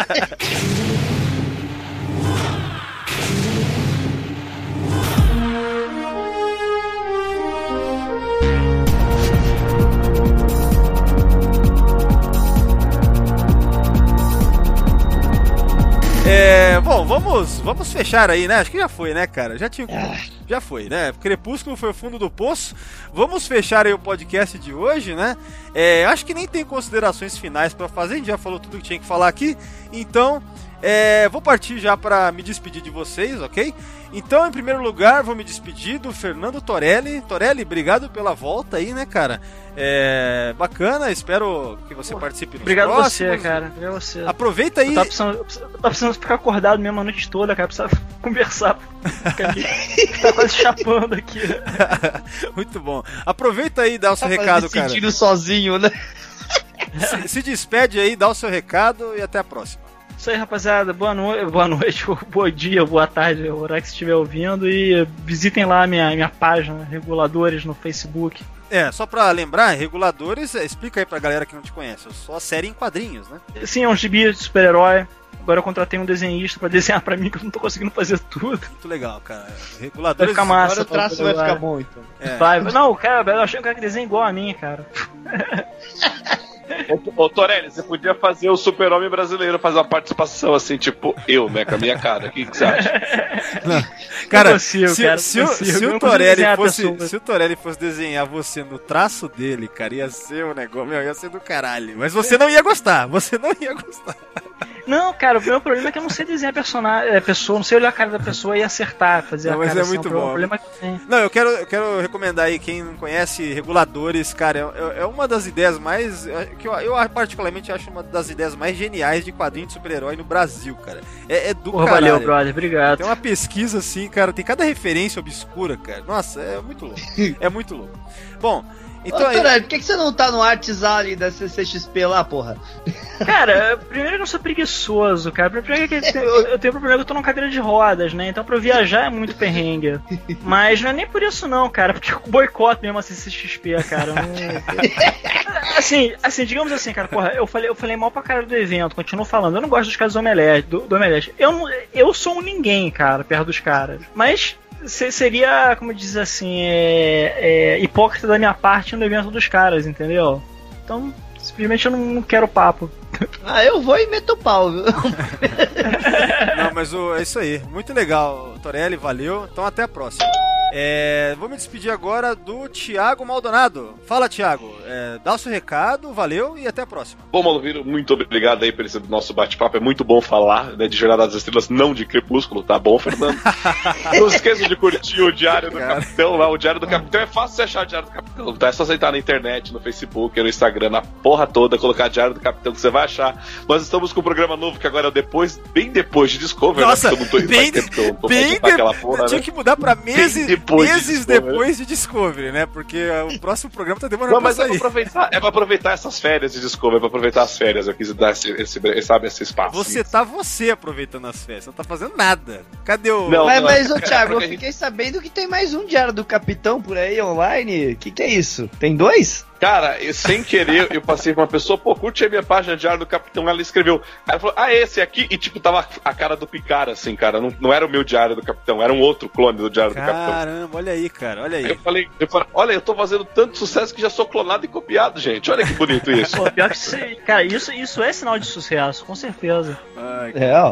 É, bom, vamos, vamos fechar aí, né? Acho que já foi, né, cara? Já tinha, já foi, né? Crepúsculo foi o fundo do poço. Vamos fechar aí o podcast de hoje, né? É, acho que nem tem considerações finais pra fazer. A gente já falou tudo que tinha que falar aqui. Então, é, vou partir já pra me despedir de vocês, ok? Então, em primeiro lugar, vou me despedir do Fernando Torelli. Torelli, obrigado pela volta aí, né, cara? É bacana, espero que você participe nos Obrigado próximos. você, cara. Obrigado você. Aproveita aí. Eu tava precisando, eu tava precisando ficar acordado mesmo a noite toda, cara. Eu precisava conversar. Ficar aqui, tá quase chapando aqui. Muito bom. Aproveita aí e dá o seu Tá recado, me cara. sentindo sozinho, né? Se, se despede aí, dá o seu recado e até a próxima. Isso aí, rapaziada. Boa, no... boa noite, bom dia, boa tarde, o horário que você estiver ouvindo. E visitem lá a minha, minha página, Reguladores, no Facebook. É, só pra lembrar, Reguladores, é, explica aí pra galera que não te conhece. Eu sou a série em quadrinhos, né? Sim, é um gibi de super-herói. Agora eu contratei um desenhista pra desenhar pra mim, que eu não tô conseguindo fazer tudo. Muito legal, cara. Vai Reguladores. ficar massa. Agora o traço vai ficar bom, então. É. Vai, não, cara, eu achei um cara que desenha igual a mim, cara. Ô, ô Torelli, você podia fazer o super-homem brasileiro, fazer uma participação assim, tipo eu, né, com a minha cara. O que, que você acha? Cara, Não consigo, se, cara, se, não o- consigo. se Eu o não consigo Torelli desenhar a fosse, pessoa. se o Torelli fosse desenhar você no traço dele, cara, ia ser um negócio, meu, ia ser do caralho. Mas você não ia gostar, você não ia gostar. Não, cara, o meu problema é que eu não sei desenhar personagem, é, pessoa, não sei olhar a cara da pessoa e acertar, fazer Não, a mas cara é assim, muito o bom. problema é que tem. Não, eu quero, eu quero recomendar aí, quem não conhece Reguladores, cara, é, é uma das ideias mais, que eu, eu particularmente acho uma das ideias mais geniais de quadrinho de super-herói no Brasil, cara. É, é do Porra, caralho. valeu, brother, obrigado. Tem uma pesquisa assim, cara, tem cada referência obscura, cara. Nossa, é muito louco. É muito louco. Bom, Então, Ô, aí... Torelli, por que, que você não tá no WhatsApp da C C X P lá, porra? Cara, primeiro que eu sou preguiçoso, cara. Primeiro que eu, eu tenho problema que eu tô numa cadeira de rodas, né? Então pra eu viajar é muito perrengue. Mas não é nem por isso não, cara. Porque eu boicoto mesmo a C C X P, cara. Não... assim, assim, digamos assim, cara, porra, eu falei, eu falei mal pra cara do evento, continuo falando. Eu não gosto dos caras do Omelete. Do, do Omelete. Eu, não, eu sou um ninguém, cara, perto dos caras. Mas... seria, como diz assim, é, é, hipócrita da minha parte no evento dos caras, entendeu? Então, simplesmente eu não quero papo. Ah, eu vou e meto o pau, viu? Não, mas o, é isso aí. Muito legal, Torelli, valeu. Então até a próxima. É, vou me despedir agora do Thiago Maldonado. Fala, Thiago. É, dá o seu recado, valeu e até a próxima. Bom, Malvino, muito obrigado aí por esse nosso bate-papo. É muito bom falar, né, de Jornada das Estrelas, não de Crepúsculo, tá bom, Fernando? Não se esqueça de curtir o Diário do Cara. Capitão lá. O Diário do Capitão é fácil você achar o Diário do Capitão, tá? É só aceitar na internet, no Facebook, no Instagram, na porra toda, colocar Diário do Capitão que você vai achar. Nós estamos com um programa novo que agora é o depois, bem depois de Discovery. Nossa, né? Eu não tô bem, tempo, eu não tô bem de... aquela porra, tinha né? que mudar pra meses depois, meses de depois de Discovery, né? Porque o próximo programa tá demorando não, mas pra é sair. pra, aproveitar, é pra aproveitar essas férias de Discovery, é pra aproveitar as férias. Eu quis dar esse, esse, sabe, esse espaço. Você tá você aproveitando as férias, você não tá fazendo nada. Cadê o... Não, mas, não, mas, ô é, Thiago, é eu fiquei sabendo que tem mais um Diário do Capitão por aí online. O que, que é isso? Tem dois? Cara, eu, sem querer, eu passei pra uma pessoa, pô, curte a minha página de Diário do Capitão, ela escreveu. Aí ela falou, ah, esse aqui, e tipo, tava a cara do Picard, assim, cara, não, não era o meu Diário do Capitão, era um outro clone do Diário Caramba, do Capitão. Caramba, olha aí, cara, olha aí. Aí eu falei, eu falei, olha, eu tô fazendo tanto sucesso que já sou clonado e copiado, gente, olha que bonito isso. Pô, pior que isso, cara, isso, isso é sinal de sucesso, com certeza. Ai, É, ó.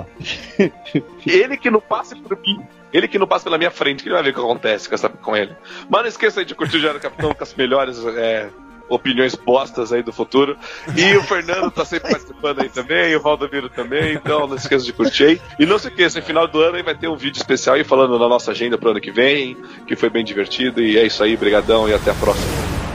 Ele que não passe por mim. Ele que não passa pela minha frente, que ele vai ver o que acontece com, essa, com ele. Mas não esqueça aí de curtir o Diário do Capitão com as melhores é, opiniões postas aí do futuro. E o Fernando tá sempre participando aí também, e o Valdomiro também, então não esqueça de curtir aí. E não se esqueça, no final do ano aí vai ter um vídeo especial aí falando da nossa agenda pro ano que vem, que foi bem divertido. E é isso aí, brigadão e até a próxima.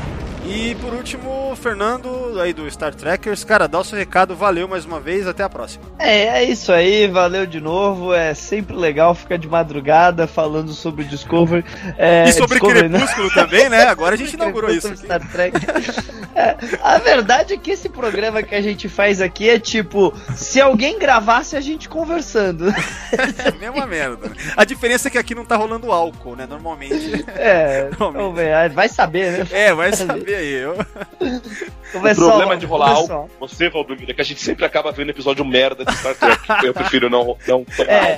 E por último, Fernando, aí do Star Trekkers. Cara, dá o seu recado, valeu mais uma vez, até a próxima. É, é isso aí, valeu de novo. É sempre legal ficar de madrugada falando sobre Discovery. É, e sobre Discovery, Crepúsculo né? também, né? Agora a gente inaugurou isso. Aqui. Star Trek. É, a verdade é que esse programa que a gente faz aqui é tipo, se alguém gravasse a gente conversando. É mesma merda. A diferença é que aqui não tá rolando álcool, né? Normalmente. É, Normalmente. Então, vai saber, né? É, vai saber aí. Eu... O problema de rolar álcool, você, Valdomiro, é que a gente sempre acaba vendo episódio merda de Star Trek. Eu prefiro não, não tomar. É,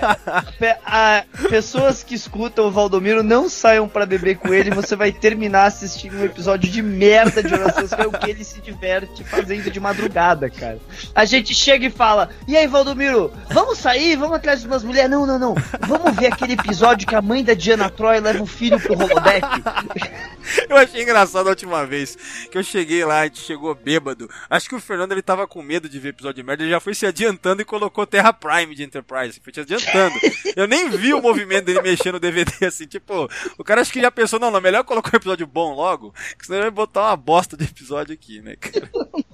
a, a, pessoas que escutam o Valdomiro não saiam pra beber com ele, você vai terminar assistindo um episódio de merda de orações, que é o que ele se diverte fazendo de madrugada, cara. A gente chega e fala, e aí, Valdomiro, vamos sair? Vamos atrás de umas mulheres? Não, não, não. Vamos ver aquele episódio que a mãe da Diana Troy leva o filho pro holodeck. Eu achei engraçado a última vez que eu cheguei lá, a gente chegou bêbado. Acho que o Fernando ele tava com medo de ver episódio de merda, ele já foi se adiantando e colocou Terra Prime de Enterprise. Foi se adiantando. Eu nem vi o movimento dele mexendo no D V D assim, tipo, o cara acho que já pensou, não, não, melhor colocar um episódio bom logo, que senão ele vai botar uma bosta de episódio aqui, né, cara?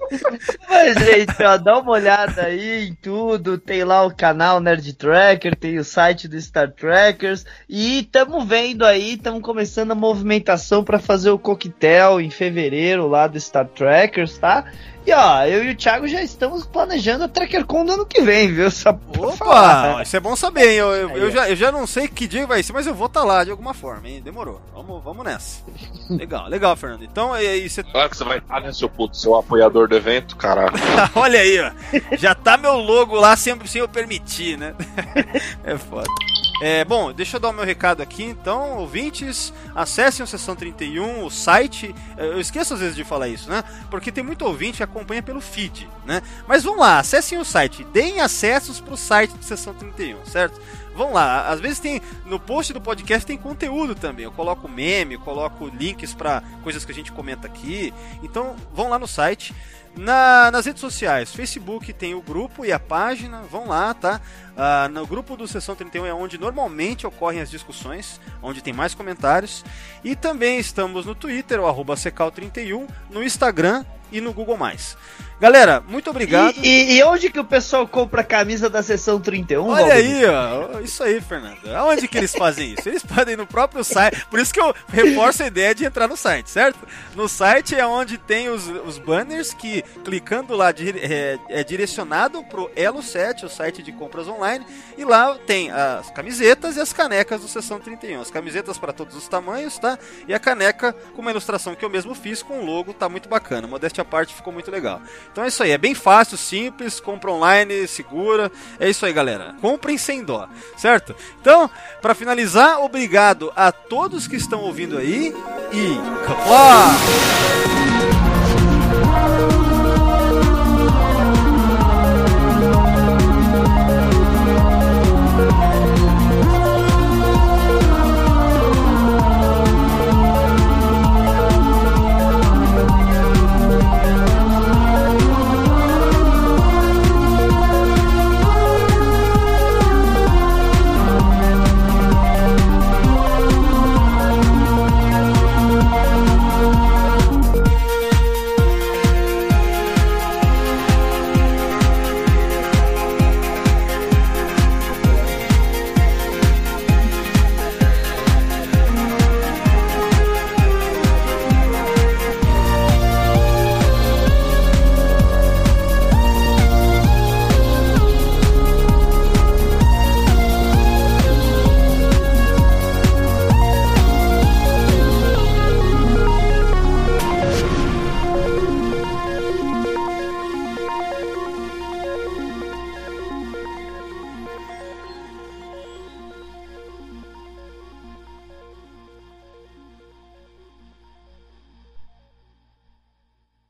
Mas, gente, ó, dá uma olhada aí em tudo. Tem lá o canal Nerd Tracker, tem o site do Star Trekkers. E estamos vendo aí, estamos começando a movimentação para fazer o coquetel em fevereiro lá do Star Trekkers, tá? E ó, eu e o Thiago já estamos planejando a TrekkerCon do ano que vem, viu? Só pra falar. Opa, isso é bom saber, hein? Eu, eu, eu, já, eu já não sei que dia vai ser, mas eu vou estar tá lá de alguma forma, hein? Demorou. Vamos, vamos nessa. Legal, legal, Fernando. Então, e aí você... Claro que você vai estar, né, seu puto, seu apoiador do evento, caralho. Olha aí, ó. Já tá meu logo lá sempre sem eu permitir, né? É foda. É, bom, deixa eu dar o meu recado aqui, então, ouvintes, acessem o Sessão trinta e um, o site, eu esqueço às vezes de falar isso, né, porque tem muito ouvinte que acompanha pelo feed, né, mas vão lá, acessem o site, deem acessos pro site do Sessão trinta e um, certo? Vão lá, às vezes tem, no post do podcast tem conteúdo também, eu coloco meme, eu coloco links para coisas que a gente comenta aqui, então vão lá no site. Na, nas redes sociais, Facebook tem o grupo e a página, vão lá, tá? Ah, no grupo do Sessão trinta e um é onde normalmente ocorrem as discussões, onde tem mais comentários. E também estamos no Twitter, o arroba Secal trinta e um, no Instagram, e no Google mais. Galera, muito obrigado. E, e, e onde que o pessoal compra a camisa da sessão trinta e um? Olha Valdemir? aí, ó. Isso aí, Fernando. Aonde que eles fazem isso? Eles podem ir no próprio site. Por isso que eu reforço a ideia de entrar no site, certo? No site é onde tem os, os banners que, clicando lá, é, é direcionado pro Elo sete, o site de compras online. E lá tem as camisetas e as canecas do Sessão trinta e um. As camisetas para todos os tamanhos, tá? E a caneca com uma ilustração que eu mesmo fiz com o logo, tá muito bacana. Modéstia à parte, ficou muito legal. Então é isso aí, é bem fácil, simples, compra online, segura. É isso aí, galera. Comprem sem dó, certo? Então, para finalizar, obrigado a todos que estão ouvindo aí e... Kapla!